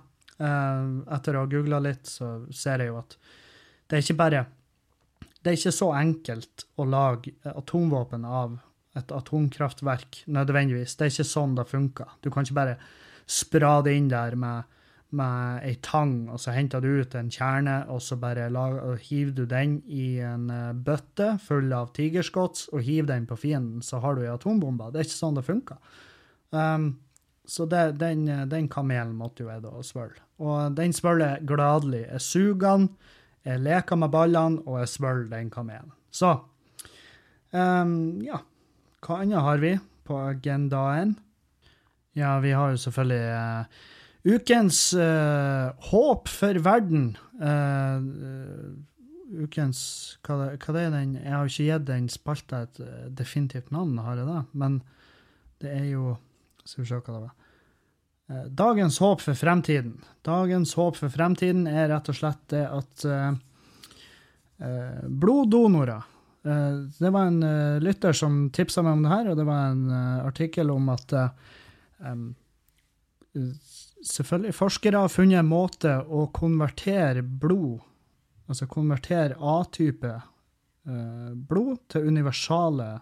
etter å ha googlet litt, så ser jeg jo at det er ikke bare, det er ikke så enkelt å lage atomvåpen av et atomkraftverk, nødvendigvis. Det er ikke sånn det funker. Du kan ikke bare sprade inn der med, med en tang, og så henter du ut en kjerne, og så bare lager, og hiver du den i en bøtte full av tigerskotts, og hiver den på fienden, så har du en atombombe. Det er ikke sånn det funker. Um, Så det, den, den kamelen måtte jo jeg da svølge. Og den svølger gladelig. Jeg suger den, jeg leker med ballene, og jeg svølger den kamelen. Så, um, ja, hva annet har vi på agendaen? Ja, vi har jo selvfølgelig uh, ukens uh, håp for verden. Uh, ukens, hva, det, hva det er den, jeg har ikke gitt den spalta et definitivt navn, har jeg det, men det er jo, skal vi se hva det var. Dagens håp for fremtiden. Dagens håp for fremtiden er rett og slett det at uh, uh, bloddonorer, uh, det var en uh, lytter som tipset meg om det her, og det var en uh, artikkel om at uh, um, selvfølgelig forskere har funnet en måte å konvertere blod, altså konvertere A-type uh, blod til universale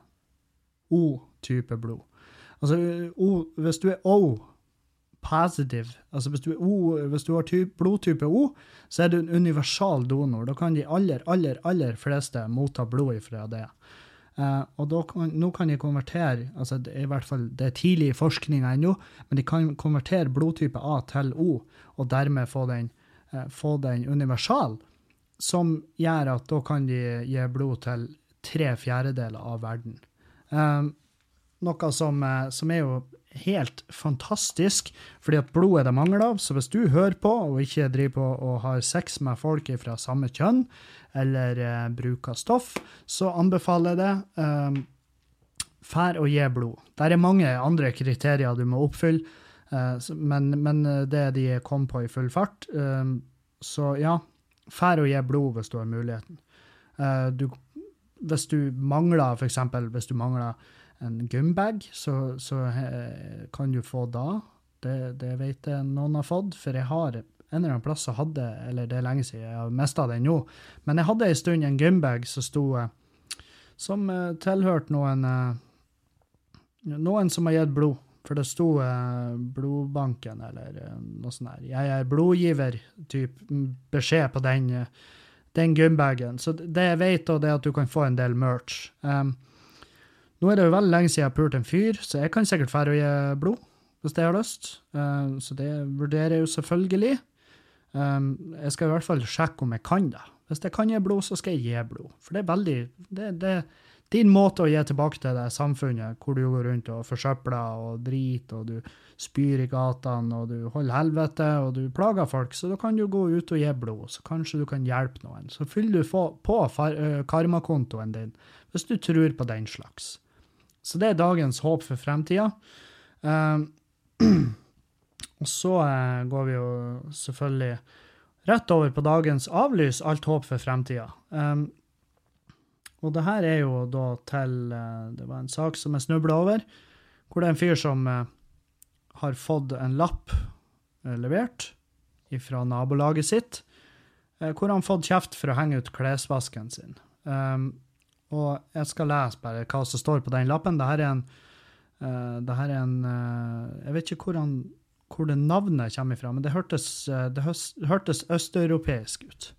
O-type blod. Altså, o, hvis du er O, positive, altså hvis du, er o, hvis du har typ, blodtype O, så er du en universal donor. Da kan de aller, aller, aller fleste motta blod fra det. Uh, og da kan, nå kan de konvertere, altså det er i hvert fall det er tidlig i forskningen ennå, men de kan konvertere blodtype A til O, og dermed få den, uh, få den universal, som gjør at da kan de gi blod til tre fjerdedeler av verden. Um, noe som, uh, som er jo helt fantastisk, fordi at blod er det mangel av, så hvis du hører på og ikke driver på og har sex med folk fra samme kjønn, eller eh, bruker stoff, så anbefaler jeg det eh, fær å gi blod. Der er mange andre kriterier du må oppfylle, eh, men, men det de kom på i full fart. Eh, så ja, fær å gi blod hvis du har muligheten. Eh, du, hvis du mangler, for eksempel, hvis du mangler en gymbag, så, så eh, kan du få da. Det, det vet jeg noen har fått, for jeg har en eller annen plass som hadde, eller det er lenge siden, jeg har mistet den nå, men jeg hadde en stund en gymbag som stod, som eh, tilhørte noen, eh, noen som har gitt blod, for det stod eh, blodbanken, eller eh, noe sånt her. Jeg er blodgiver, typ beskjed på den, den gymbagen. Så det jeg vet, og det er at du kan få en del merch. Um, Nå er det jo veldig lenge siden jeg har pult en fyr, så jeg kan sikkert færre å gi blod, hvis det har lyst. Uh, så det vurderer jeg jo selvfølgelig. Um, jeg skal i hvert fall sjekke om jeg kan det. Hvis jeg kan gi blod, så skal jeg gi blod. For det er veldig, det, det er din måte å gi tilbake til det samfunnet, hvor du går rundt og forsøpler og driter, og du spyr i gatene, og du holder helvete, og du plager folk, så da kan du gå ut og gi blod, så kanskje du kan hjelpe noen. Så fyller du på karmakontoen din, hvis du tror på den slags. Så det er dagens håp for fremtiden. Um, og så uh, går vi jo selvfølgelig rett over på dagens avlys, alt håp for fremtiden. Um, og det her er jo da til, uh, det var en sak som jeg snublet over, hvor det er en fyr som uh, har fått en lapp uh, levert fra nabolaget sitt, uh, hvor han har fått kjeft for å henge ut klesvasken sin. Um, Og jeg skal lese bare hva som står på den lappen. Dette er en, uh, dette er en uh, jeg vet ikke hvor, han, hvor det navnet kommer fra, men det hørtes, uh, det høs, hørtes østeuropeisk ut.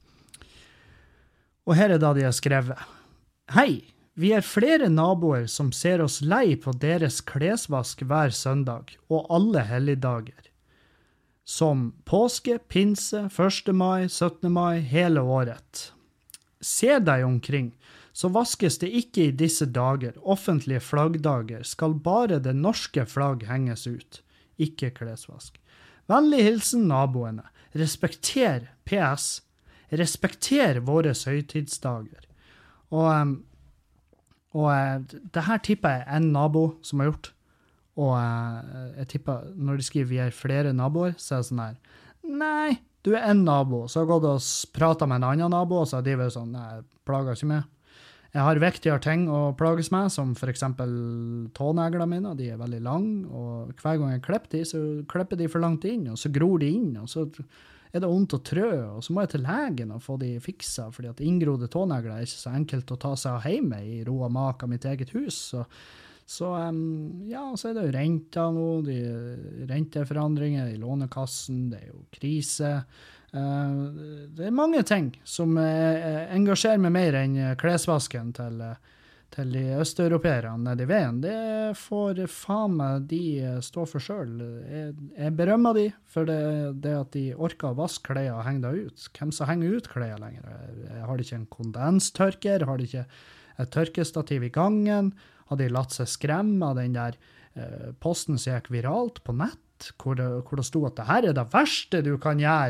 Og her er da de har skrevet. Hei, vi er flere naboer som ser oss lei på deres klesvask hver søndag og alle helligdager. Som påske, pinse, første mai, syttende mai, hele året. Se deg omkring. Så vaskes det ikke i disse dager, offentlige flaggdager, skal bare det norske flagg henges ut, ikke klesvask. Vennlig hilsen naboene. Respekter P S. Respekter våre høytidsdager. Og, og det her tipper jeg en nabo som har gjort. Og jeg tipper, når de skriver vi er flere naboer, så er det sånn her, nei, du er en nabo. Så har jeg gått og pratet med en annen nabo, og så har de vært sånn, nei, jeg plager ikke med. Jeg har viktigere ting å plages med, som for eksempel tåneglene mine, de er veldig lang, og hver gang jeg klipper de, så klipper de for langt inn, og så gror de inn, og så er det ondt å trø, og så må jeg til legen og få de fiksa, fordi at inngrodde tånegler er ikke så enkelt å ta seg av hjemme i ro og mak av mitt eget hus, så, så um, ja, så er det jo renter nå, de renteforandringer i lånekassen, det er jo krise. Uh, det er mange ting som uh, engasjerer meg mer enn klesvasken til, uh, til de østeuropeerne nede i veien. Det får faen meg de stå for selv. Jeg, jeg berømmer de for det, det at de orker å vaske klær og henge det ut. Hvem som henger ut klær lenger? Jeg har de ikke en kondenstørker? Har de ikke et tørkestativ i gangen? Har de latt seg skremme av den der uh, posten som gikk viralt på nett? Hvor det, hvor det stod at det her er det verste du kan gjøre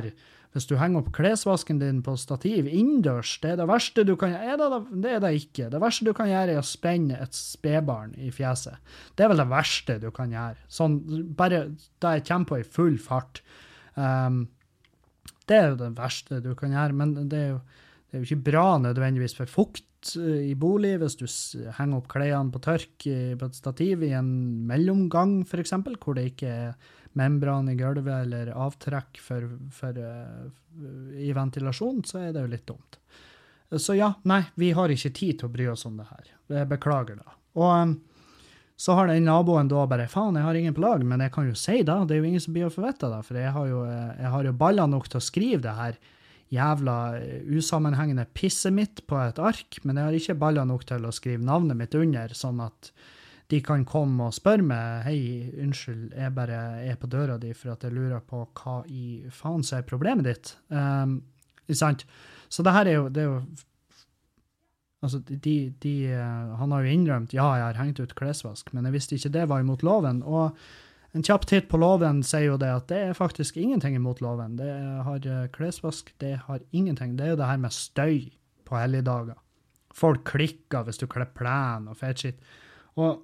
Hvis du henger opp klesvasken din på stativ innendørs, det er det verste du kan gjøre. Det, det er det ikke. Det verste du kan gjøre er å spenne et spedbarn i fjeset. Det er vel det verste du kan gjøre. Sånn, bare da jeg kommer på i full fart. Um, det er jo det verste du kan gjøre, men det er jo, det er jo ikke bra nødvendigvis for fukt i bolig, hvis du henger opp klærne på tørk på et stativ i en mellomgang, for eksempel, hvor det ikke er membran i gulvet eller avtrekk for, for, uh, i ventilasjon, så er det jo litt dumt. Så ja, nei, vi har ikke tid til å bry oss om det her. Jeg beklager da. Og um, så har den naboen da bare, faen, jeg har ingen på lag, men jeg kan jo si da, det er jo ingen som blir å forvette da, for jeg har jo, jeg har jo baller nok til å skrive det her jævla usammenhengende pisset mitt på et ark, men jeg har ikke baller nok til å skrive navnet mitt under, sånn at de kan komme og spørre meg, hei, unnskyld, jeg bare er på døra di for at jeg lurer på hva i faen så er problemet ditt. Um, ikke sant? Så det her er jo, det er jo, altså, de, de, han har jo innrømt, ja, jeg har hengt ut klesvask, men jeg visste ikke det var imot loven, og en kjapp titt på loven sier jo det at det er faktisk ingenting imot loven. Det har klesvask, det har ingenting. Det er jo det her med støy på helligdager. Folk klikker hvis du kler plen og fet shit. Og,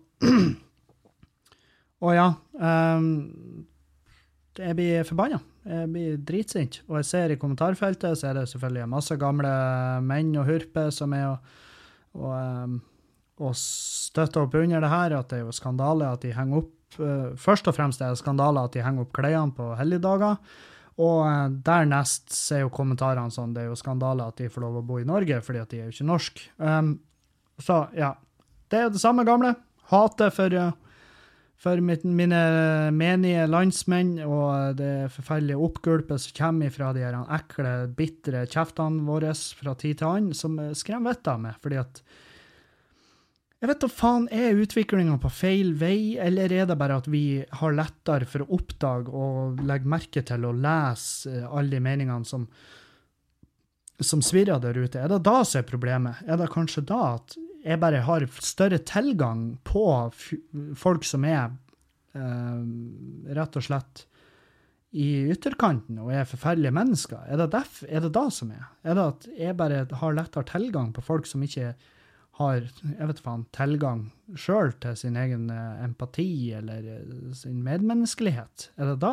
og ja, um, jeg blir forbannet. Jeg blir dritsint. Og jeg ser i kommentarfeltet, så er det selvfølgelig masse gamle menn og hurpe som er og, og, um, og støtter opp under det her, at det er jo skandale at de henger opp. Først og fremst er det skandale at de henger opp klærne på helligdager, og dernest er jo kommentarene sånn, det er jo skandale at de får lov å bo i Norge, fordi at de er jo ikke norsk. Um, så ja, det er jo det samme gamle. Hatet for, for mitt, mine menige landsmenn, og det forferdelige oppgulpet som kommer fra de her ekle, bittre kjeftene våre fra tid til annen, som skremmer vettet av meg, fordi at jeg vet da faen, er utviklingen på feil vei, eller er det bare at vi har lettere for å oppdage og legge merke til å lese alle de meningene som, som svirrer der ute? Er det da som er problemet? Er det kanskje da at jeg bare har større tilgang på folk som er eh, rett og slett i ytterkanten og er forferdelige mennesker? Er det, derf, er det da som er? Er det at jeg bare har lettere tilgang på folk som ikke har, jeg vet faen, tilgang selv til sin egen uh, empati eller uh, sin medmenneskelighet? Er det da?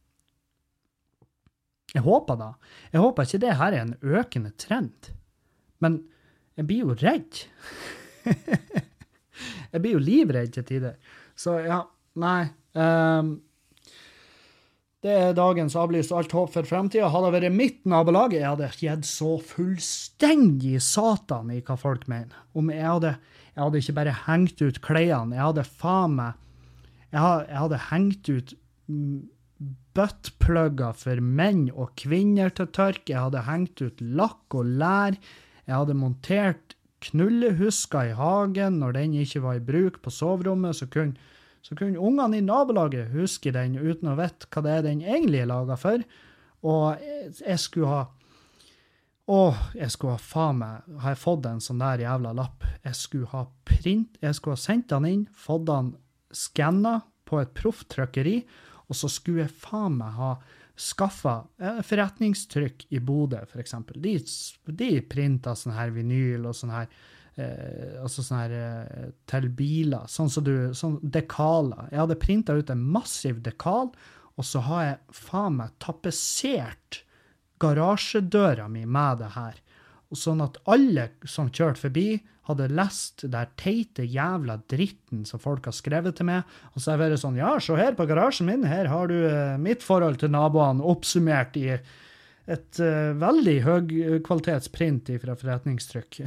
Jeg håper da. Jeg håper ikke det her er en økende trend. Men jeg blir jo redd. Jeg blir jo livredd til tider. Så ja, nei. Um, det er dagens avlyst alt håp for fremtiden. Hadde det vært mitt nabolag, jeg hadde gitt så fullstendig satan i hva folk mener. Om jeg hadde, jeg hadde ikke bare hengt ut klærne, jeg hadde faen meg, jeg hadde, jeg hadde hengt ut buttplugger for menn og kvinner til tørk, jeg hadde hengt ut lakk og lær, jeg hadde montert knullehusker i hagen når den ikke var i bruk på soverommet, så kunne Så kunne ungene i nabolaget huske den uten å vite hva det er den egentlig er laget for. Og jeg skulle ha, åh, jeg skulle ha faen meg, har jeg fått en sånn der jævla lapp. Jeg skulle ha print, jeg skulle ha sendt den inn, fått den skannet på et profftrykkeri, og så skulle jeg faen meg ha skaffet forretningstrykk i Bodø, for eksempel. De, de printet sånn her vinyl og sånn her, Eh, altså sånne her eh, til biler, sånn som du, sånn dekaler. Jeg hadde printet ut en massiv dekal, og så har jeg faen meg tapetsert garasjedøra mi med det her. Og sånn at alle som kjørte forbi hadde lest der teite jævla dritten som folk har skrevet til meg, og så har jeg vært sånn, ja, så her på garasjen min, her har du eh, mitt forhold til naboene oppsummert i et eh, veldig høgkvalitetsprint fra forretningstrykk.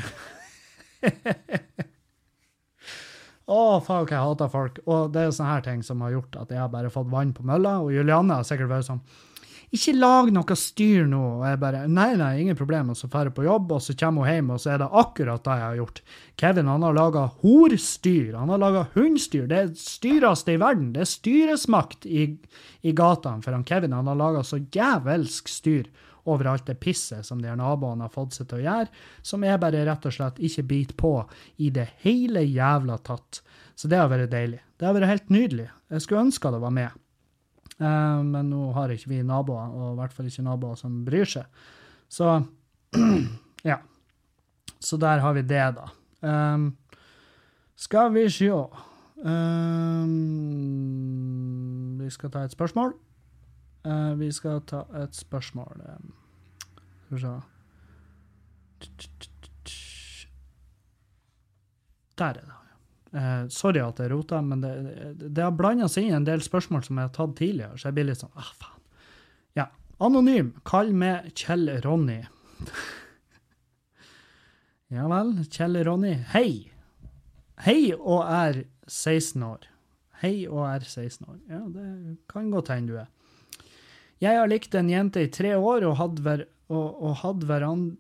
Åh, fuck, jeg hater folk. Og det er sånne her ting som har gjort at jeg har bare fått vann på mølla, og Julianne har sikkert vært sånn, ikke lag noe styr nå, og jeg bare, nei, nei, ingen problem, og så fer jeg på jobb, og så kommer hun hjem, og så er det akkurat det jeg har gjort. Kevin, han har laget horstyr, han har laget hundstyr, det er styreste i verden, det er styresmakt i, i gata, for han Kevin, han har laget så jævelsk styr over alt det pisset som de her naboene har fått seg til å gjøre, som jeg bare rett og slett ikke biter på i det hele jævla tatt. Så det har vært deilig. Det har vært helt nydelig. Jeg skulle ønske det var med. Uh, men nå har ikke vi naboer, og i hvert fall ikke naboer som bryr seg. Så, ja. Så der har vi det da. Um, skal vi se. Um, vi skal ta et spørsmål. Uh, vi skal ta et spørsmål. Um, skal vi se. Der er det. Uh, sorry at jeg roter, men det, det, det har blandet seg inn en del spørsmål som jeg har tatt tidligere, så jeg blir litt sånn, ah, faen. Ja, anonym, kall meg Kjell Ronny. Ja vel, Kjell Ronny. Hei! Hei og er seksten år. Hei og er seksten år. Ja, det kan godt hende du er. Jeg har likt en jente i tre år og hadde, ver, og, og hadde hverandre...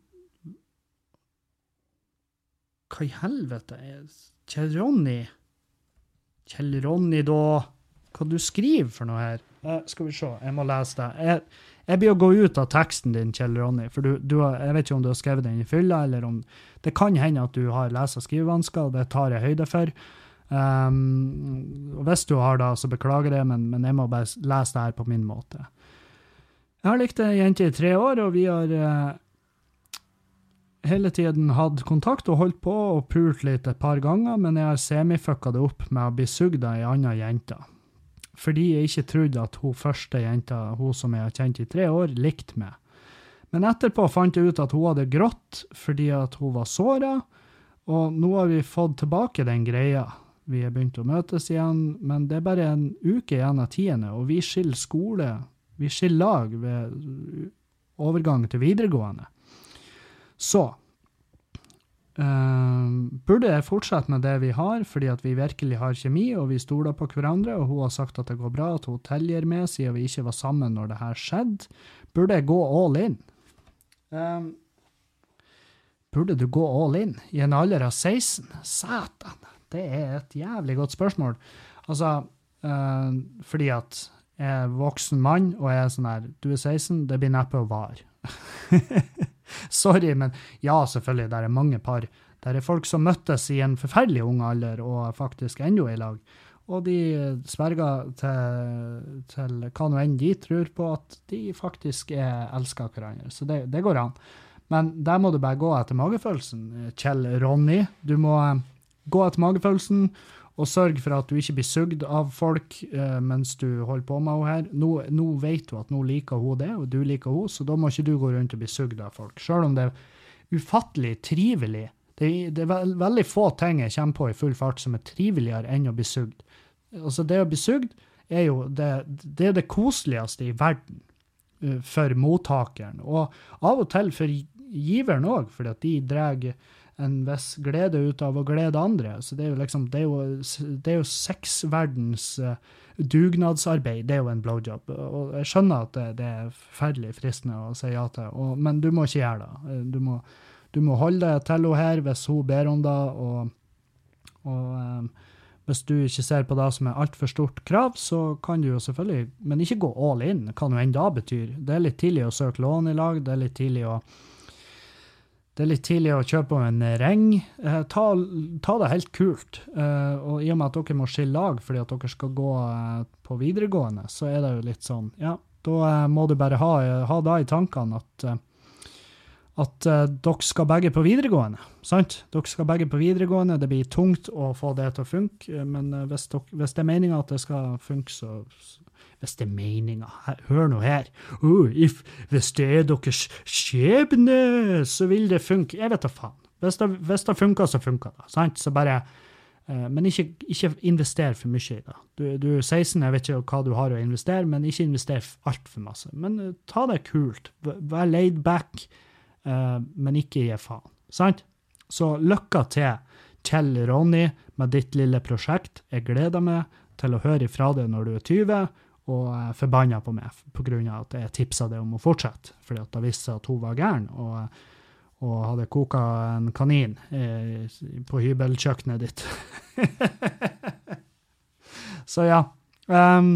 Hva i helvete er Kjell Ronny? Kjell Ronny da? Hva du skriver for noe her? Eh, skal vi se, jeg må lese det. Jeg, jeg blir å gå ut av teksten din, Kjell Ronny, for du, du har, jeg vet ikke om du har skrevet den i fylla, eller om det kan hende at du har lese- og skrivevansker, og det tar jeg høyde for. Um, og hvis du har da, så beklager jeg, men, men jeg må bare lese det her på min måte. Jeg har likt en jente i tre år, og vi har... Uh, hele tiden hadde kontakt og holdt på og pult litt et par ganger, men jeg har semifucka det opp med å bli sugd av en annen jente. Fordi jeg ikke trodde at hun første jenta, hun som jeg har kjent i tre år, likte meg. Men etterpå fant jeg ut at hun hadde grått fordi at hun var såret, og nå har vi fått tilbake den greia. Vi har begynt å møtes igjen, men det er bare en uke igjen av tiende, og vi skiller skole, vi skiller lag ved overgang til videregående. Så, uh, burde jeg fortsette med det vi har, fordi at vi virkelig har kjemi, og vi stoler på hverandre, og hun har sagt at det går bra, at hun teljer med, siden vi ikke var sammen når det her skjedde. Burde jeg gå all in? Um, burde du gå all in i en alder av seksten? Satan, det er et jævlig godt spørsmål. Altså, uh, fordi at jeg er voksen mann, og jeg er sånn her, du er seksten, det blir neppe å vare. Sorry, men ja, selvfølgelig, det er mange par. Det er folk som møttes i en forferdelig ung alder, og faktisk enda i lag. Og de sverger til, til hva nå enn de tror på, at de faktisk er elsker hverandre. Så det, det går an. Men der må du bare gå etter magefølelsen, Kjell Ronny. Du må gå etter magefølelsen, og sørg for at du ikke blir sugd av folk eh, mens du holder på med henne her. Nå, nå vet du at nå liker hun det, og du liker hun, så da må ikke du gå rundt og bli sugd av folk. Selv om det er ufattelig trivelig. Det, det er veld, veldig få ting jeg kommer på i full fart som er triveligere enn å bli sugd. Altså det å bli sugd er jo det, det, er det koseligste i verden uh, for mottakeren. Og av og til for giveren også, fordi at de drar en viss glede ut av å glede andre. Så det er jo liksom, det er jo, det er jo sexverdens uh, dugnadsarbeid, det er jo en blowjob. Og jeg skjønner at det, det er forferdelig fristende å si ja til, og, men du må ikke gjøre det. Du må, du må holde deg til henne her hvis hun ber om det, og, og um, hvis du ikke ser på det som er alt for stort krav, så kan du jo selvfølgelig, men ikke gå all in, hva noe enn da betyr. Det er litt tidlig å søke lån i lag, det er litt tidlig å Det er litt tidlig å kjøpe en ring. Eh, ta, ta det helt kult. Eh, og i og med at dere må skille lag fordi at dere skal gå eh, på videregående, så er det jo litt sånn, ja, da eh, må du bare ha, ha da i tankene at, eh, at eh, dere skal begge på videregående, sant? Dere skal begge på videregående, det blir tungt å få det til å funke, men eh, hvis, dere, hvis det er meningen at det skal funke, så... Hvis det er meningen, hør nå her, oh, if, hvis det er deres skjebne, så vil det funke, jeg vet da faen, hvis det, hvis det funker, så funker det, sant? Så bare, eh, men ikke, ikke invester for mye i det. Du, du er seksten, jeg vet ikke hva du har å investere, men ikke invester alt for masse. Men uh, ta det kult, vær laid back, uh, men ikke gi faen, sant? Så lykke til, Kjell Ronny, med ditt lille prosjekt. Jeg gleder meg til å høre ifra deg når du er tyve, og forbannet på meg på grunn av at jeg tipset det om å fortsette, fordi at det viste seg at hun var gæren, og, og hadde koket en kanin eh, på hybelkjøkkenet ditt. Så ja, um,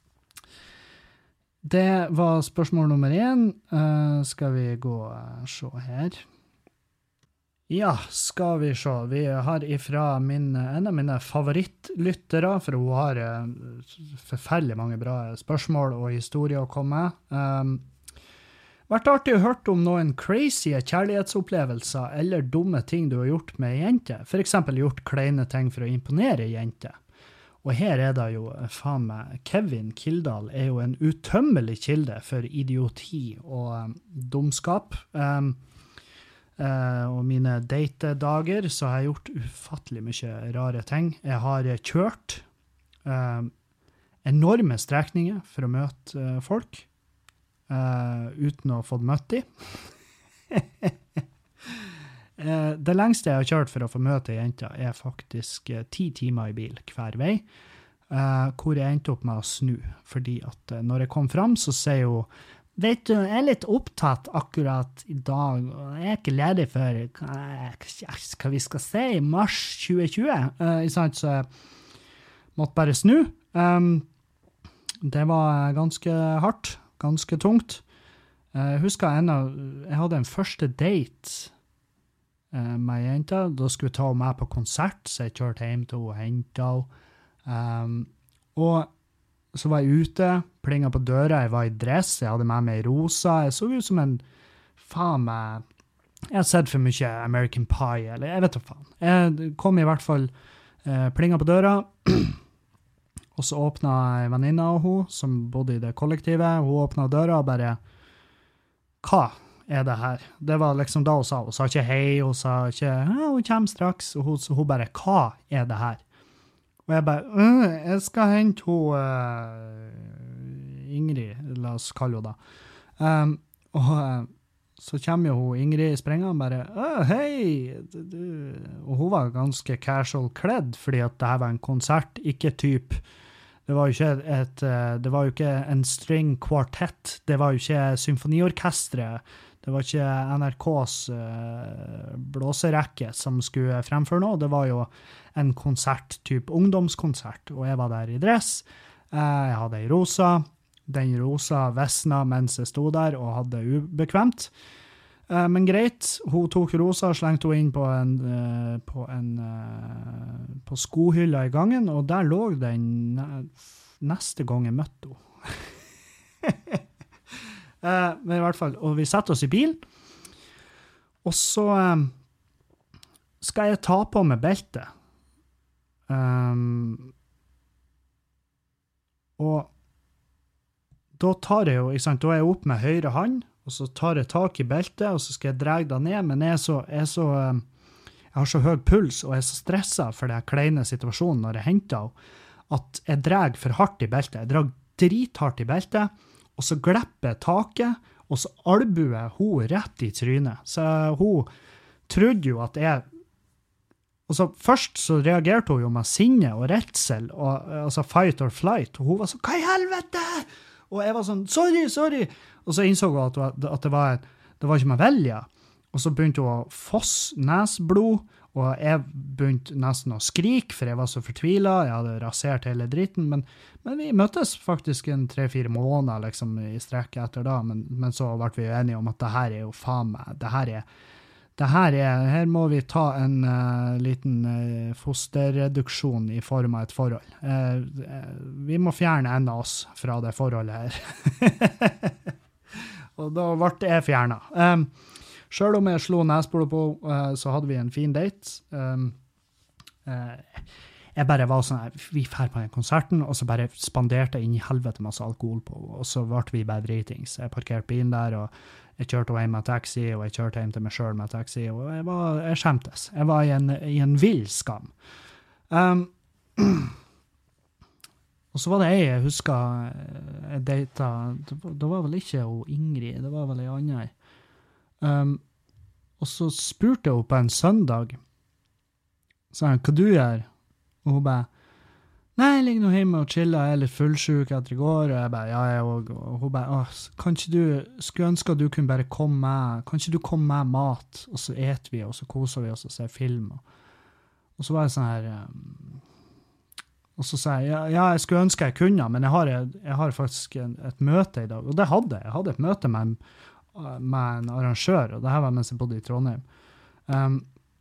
det var spørsmål nummer én. Uh, skal vi gå og se her? Ja, skal vi se. Vi har ifra min, en av mine favorittlyttere, for hun har uh, forferdelig mange bra spørsmål og historier å komme med. Um, vært artig å høre om noen crazy kjærlighetsopplevelser eller dumme ting du har gjort med jente. For eksempel gjort kleine ting for å imponere jente. Og her er det jo, faen meg, Kevin Kildahl er jo en utømmelig kilde for idioti og um, dumskap. Um, uh, og mine datedager så har jeg gjort ufattelig mye rare ting. Jeg har kjørt um, enorme strekninger for å møte uh, folk. Uh, uten å ha fått møtt de. uh, det lengste jeg har kjørt for å få møte jenter er faktisk uh, ti timer i bil hver vei, uh, hvor jeg endte opp med å snu, fordi at uh, når jeg kom frem så sier hun, vet du, jeg er litt opptatt akkurat i dag, og jeg er ikke ledig for hva vi skal si, mars tjue tjue, uh, sant, så jeg måtte bare snu. Um, det var ganske hardt. Ganske tungt. Jeg husker en av, jeg hadde en første date med en jente. Da skulle jeg ta henne med på konsert, så jeg kjørte hjem til henne og hentet henne. Um, og så var jeg ute, plinget på døra, jeg var i dress, jeg hadde med meg rosa, jeg så ut som en, faen meg, jeg har sett for mye American Pie, eller jeg vet ikke faen. Jeg kom i hvert fall, uh, plinget på døra, og så åpnet en venninne av henne, som bodde i det kollektivet. Hun åpnet døra og bare, hva er det her? Det var liksom da hun sa. Hun sa ikke hei, hun sa ikke, ja, hun kommer straks. Og hun, hun bare, hva er det her? Og jeg bare, øh, jeg skal hente hun uh, Ingrid, la oss kalle henne da. Um, og uh, så kommer jo hun Ingrid i sprengen og bare, øh, hei! Du. Og hun var ganske casual kledd, fordi at det her var en konsert, ikke typ. Det var jo ikke et, det var jo ikke en string kvartett, det var jo ikke symfoniorkestre, det var ikke N R K's uh, blåserekke som skulle fremføre noe, det var jo en konsert, typ ungdomskonsert, og jeg var der i dress, uh, jeg hadde i rosa, den rosa vesna mens jeg stod der og hadde ubekvemt. Uh, men greit, hun tok rosa og slengte hun inn på en, uh, på, en uh, på skohylla i gangen, og der lå den neste gang jeg møtte henne. uh, men i hvert fall, og vi setter oss i bil, og så um, skal jeg ta på meg beltet. Um, og da tar jeg jo, ikke sant, da er jeg opp med høyre hånd, og så tar jeg tak i beltet, og så skal jeg drege det ned, men jeg er så, jeg er så, jeg har så høy puls, og jeg er så stresset for det kleine situasjonen når jeg henter henne, at jeg dreger for hardt i beltet. Jeg drar drithardt i beltet, og så glepper jeg taket, og så albuer hun rett i trynet. Så hun trodde jo at jeg, og så først så reagerte hun jo med sinne og redsel, og, altså fight or flight, og hun var så, hva i helvete? Og jeg var sånn, sorry, sorry. Og så innså hun at, at det, var, det var ikke med velja. Og så begynte hun å fosse nesblod, og jeg begynte nesten å skrike, for jeg var så fortvilet. Jeg hadde rasert hele dritten, men, men vi møttes faktisk en tre-fire måneder liksom, i strekk etter da, men, men så ble vi enige om at det her er jo faen meg, det her er, det her er, her må vi ta en uh, liten uh, fosterreduksjon i form av et forhold. Uh, uh, vi må fjerne en av oss fra det forholdet her. Og da ble jeg fjernet. Um, selv om jeg slo nesbordet på, uh, så hadde vi en fin date. Um, uh, jeg bare var sånn her, vi fær på den konserten, og så bare spanderte inn i helvete masse alkohol på, og så ble vi bare dritings. Jeg parkerte bilen der, og jeg kjørte hjem med taxi, og jeg kjørte hjem til meg selv med taxi, og jeg, var, jeg skjemtes. Jeg var i en, i en vill skam. Um, og så var det jeg, jeg husker, jeg datet, det var vel ikke hun Ingrid, det var vel en annen. Um, og så spurte jeg henne på en søndag, sa han, hva du gjør? Og hun bare, nei, jeg ligger nå hjemme og chiller, jeg er litt fullsjuk etter i går, og jeg bare, ja, jeg også, og hun bare, åh, kan ikke du, skulle ønske at du kunne bare komme med, kan ikke du komme med mat, og så eter vi, og så koser vi oss og ser film, og, og så var jeg sånn her, um, og så sa jeg, ja, ja, jeg skulle ønske jeg kunne, men jeg har, jeg har faktisk en, et møte i dag, og det hadde jeg, jeg hadde et møte med, med en arrangør, og det her var mens jeg bodde i Trondheim, um,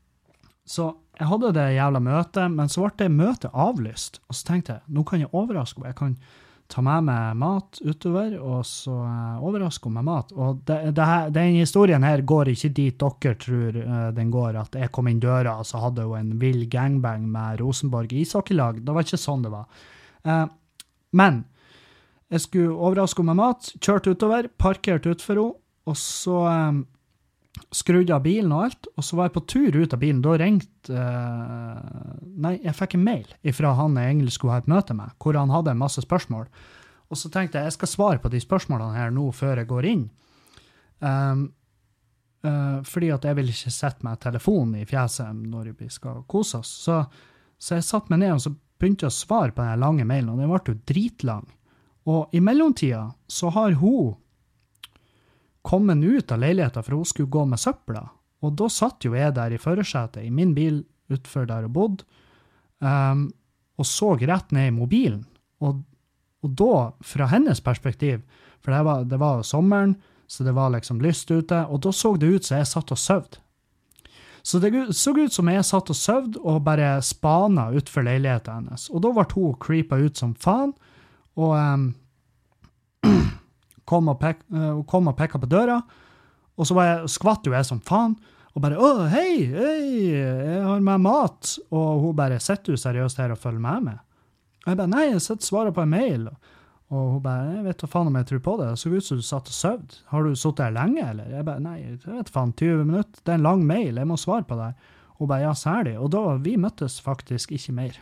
Så jeg hadde det jævla møtet, men så ble det møtet avlyst. Og så tenkte jeg, nå kan jeg overraske henne. Jeg kan ta med meg mat utover, og så uh, overraske henne med mat. Og det, det her, den historien her går ikke dit dere tror uh, den går, at jeg kom inn døra, og så hadde hun en vill gangbang med Rosenborg ishockeylag. Det var ikke sånn det var. Uh, men jeg skulle overraske henne med mat, kjørt utover, parkert ut for henne, og så... Um, skrudde av bilen og alt, og så var jeg på tur ut av bilen, da ringte, uh, nei, jeg fikk en mail ifra han jeg egentlig skulle ha et møte med, hvor han hadde en masse spørsmål, og så tenkte jeg, jeg skal svare på de spørsmålene her nå før jeg går inn, um, uh, fordi at jeg vil ikke sette meg telefonen i fjeset når vi skal kose oss, så, så jeg satt meg ned og så begynte jeg å svare på den lange mailen, og den ble jo dritlang, og i mellomtida så har hun kommet ut av leiligheten for hun skulle gå med søpla. Og da satt jo jeg der i førersetet i min bil utfor der jeg bodde, um, og så rett ned i mobilen. Og, og da, fra hennes perspektiv, for det var, det var sommeren, så det var liksom lyst ute, og da så det ut som jeg satt og søvd. Så det så ut som jeg satt og søvd og bare spana utfor leiligheten hennes. Og da ble hun creepet ut som faen, og... Um, kom og, pek, uh, kom og pekket på døra, og så var jeg, skvatt jo jeg som faen, og bare, å, hei, hei, jeg har med mat, og hun bare, setter du seriøst her og følger med meg? Og jeg bare, nei, jeg setter svaret på en mail, og hun bare, jeg vet hva faen om jeg tror på det, det så ut som du satt og søvd, har du suttet her lenge, eller? Jeg bare, nei, jeg vet faen, tjue minutter, det er en lang mail, jeg må svare på det. Hun bare, ja, særlig, og da, vi møttes faktisk ikke mer.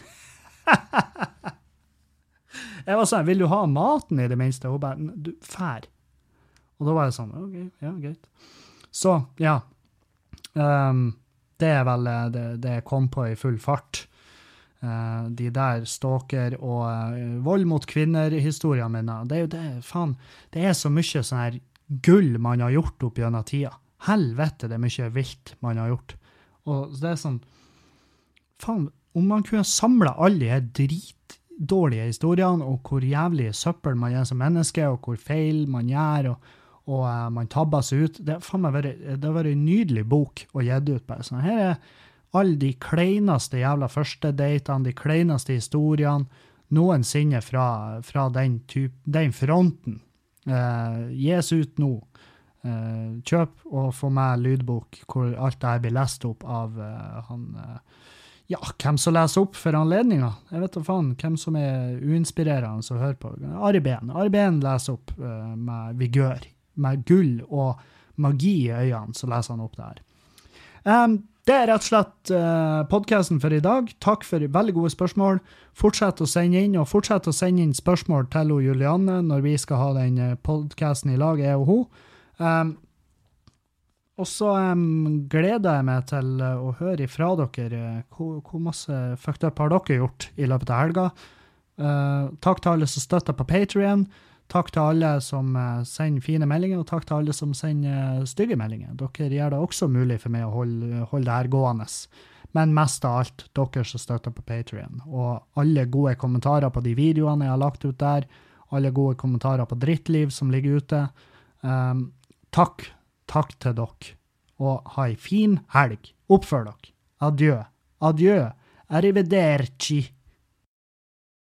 Jeg var sånn, vil du ha maten i det minste? Hun bare, du, fær. Og da var jeg sånn, ok, ja, greit. Så, ja. Um, det er vel det, det jeg kom på i full fart. Uh, de der stalker og uh, vold mot kvinner-historiene mine. Det er jo det, faen. Det er så mye sånn her gull man har gjort opp gjennom tida. Helvete, det er mye vilt man har gjort. Og det er sånn, faen, om man kunne samle alle de her drit dårlige historiene, og hvor jævlig søppel man er som menneske, og hvor feil man gjør, og, og uh, man tabber seg ut. Det, faen meg vært, det har vært en nydelig bok å gjøre ut på. Sånn, her er alle de kleineste jævla første datene, de kleineste historiene, noensinne fra, fra den, typ, den fronten. Uh, gjes ut nå. Uh, kjøp og få med lydbok, hvor alt det her blir lest opp av uh, han... Uh, Ja, hvem som leser opp for anledninger? Jeg vet da faen, hvem som er uinspirerende å høre på. Ari Behn. Ari Behn leser opp uh, med vigør, med gull og magi i øynene, så leser han opp det her. Um, det er rett og slett uh, podcasten for i dag. Takk for veldig gode spørsmål. Fortsett å sende inn, og fortsett å sende inn spørsmål til Julianne når vi skal ha den podcasten i lag, jeg og hun. Um, Og så um, gleder jeg meg til uh, å høre ifra dere uh, hvor, hvor masse fucked up har dere gjort i løpet av helga. Uh, takk til alle som støtter på Patreon. Takk til alle som uh, sender fine meldinger, og takk til alle som sender uh, stygge meldinger. Dere gjør det også mulig for meg å holde, holde det her gående. Men mest av alt, dere som støtter på Patreon. Og alle gode kommentarer på de videoene jeg har lagt ut der. Alle gode kommentarer på Drittliv som ligger ute. Um, takk. Takk til dere, og ha en fin helg. Oppfør dere. Adjø. Adjø. Arrivederci.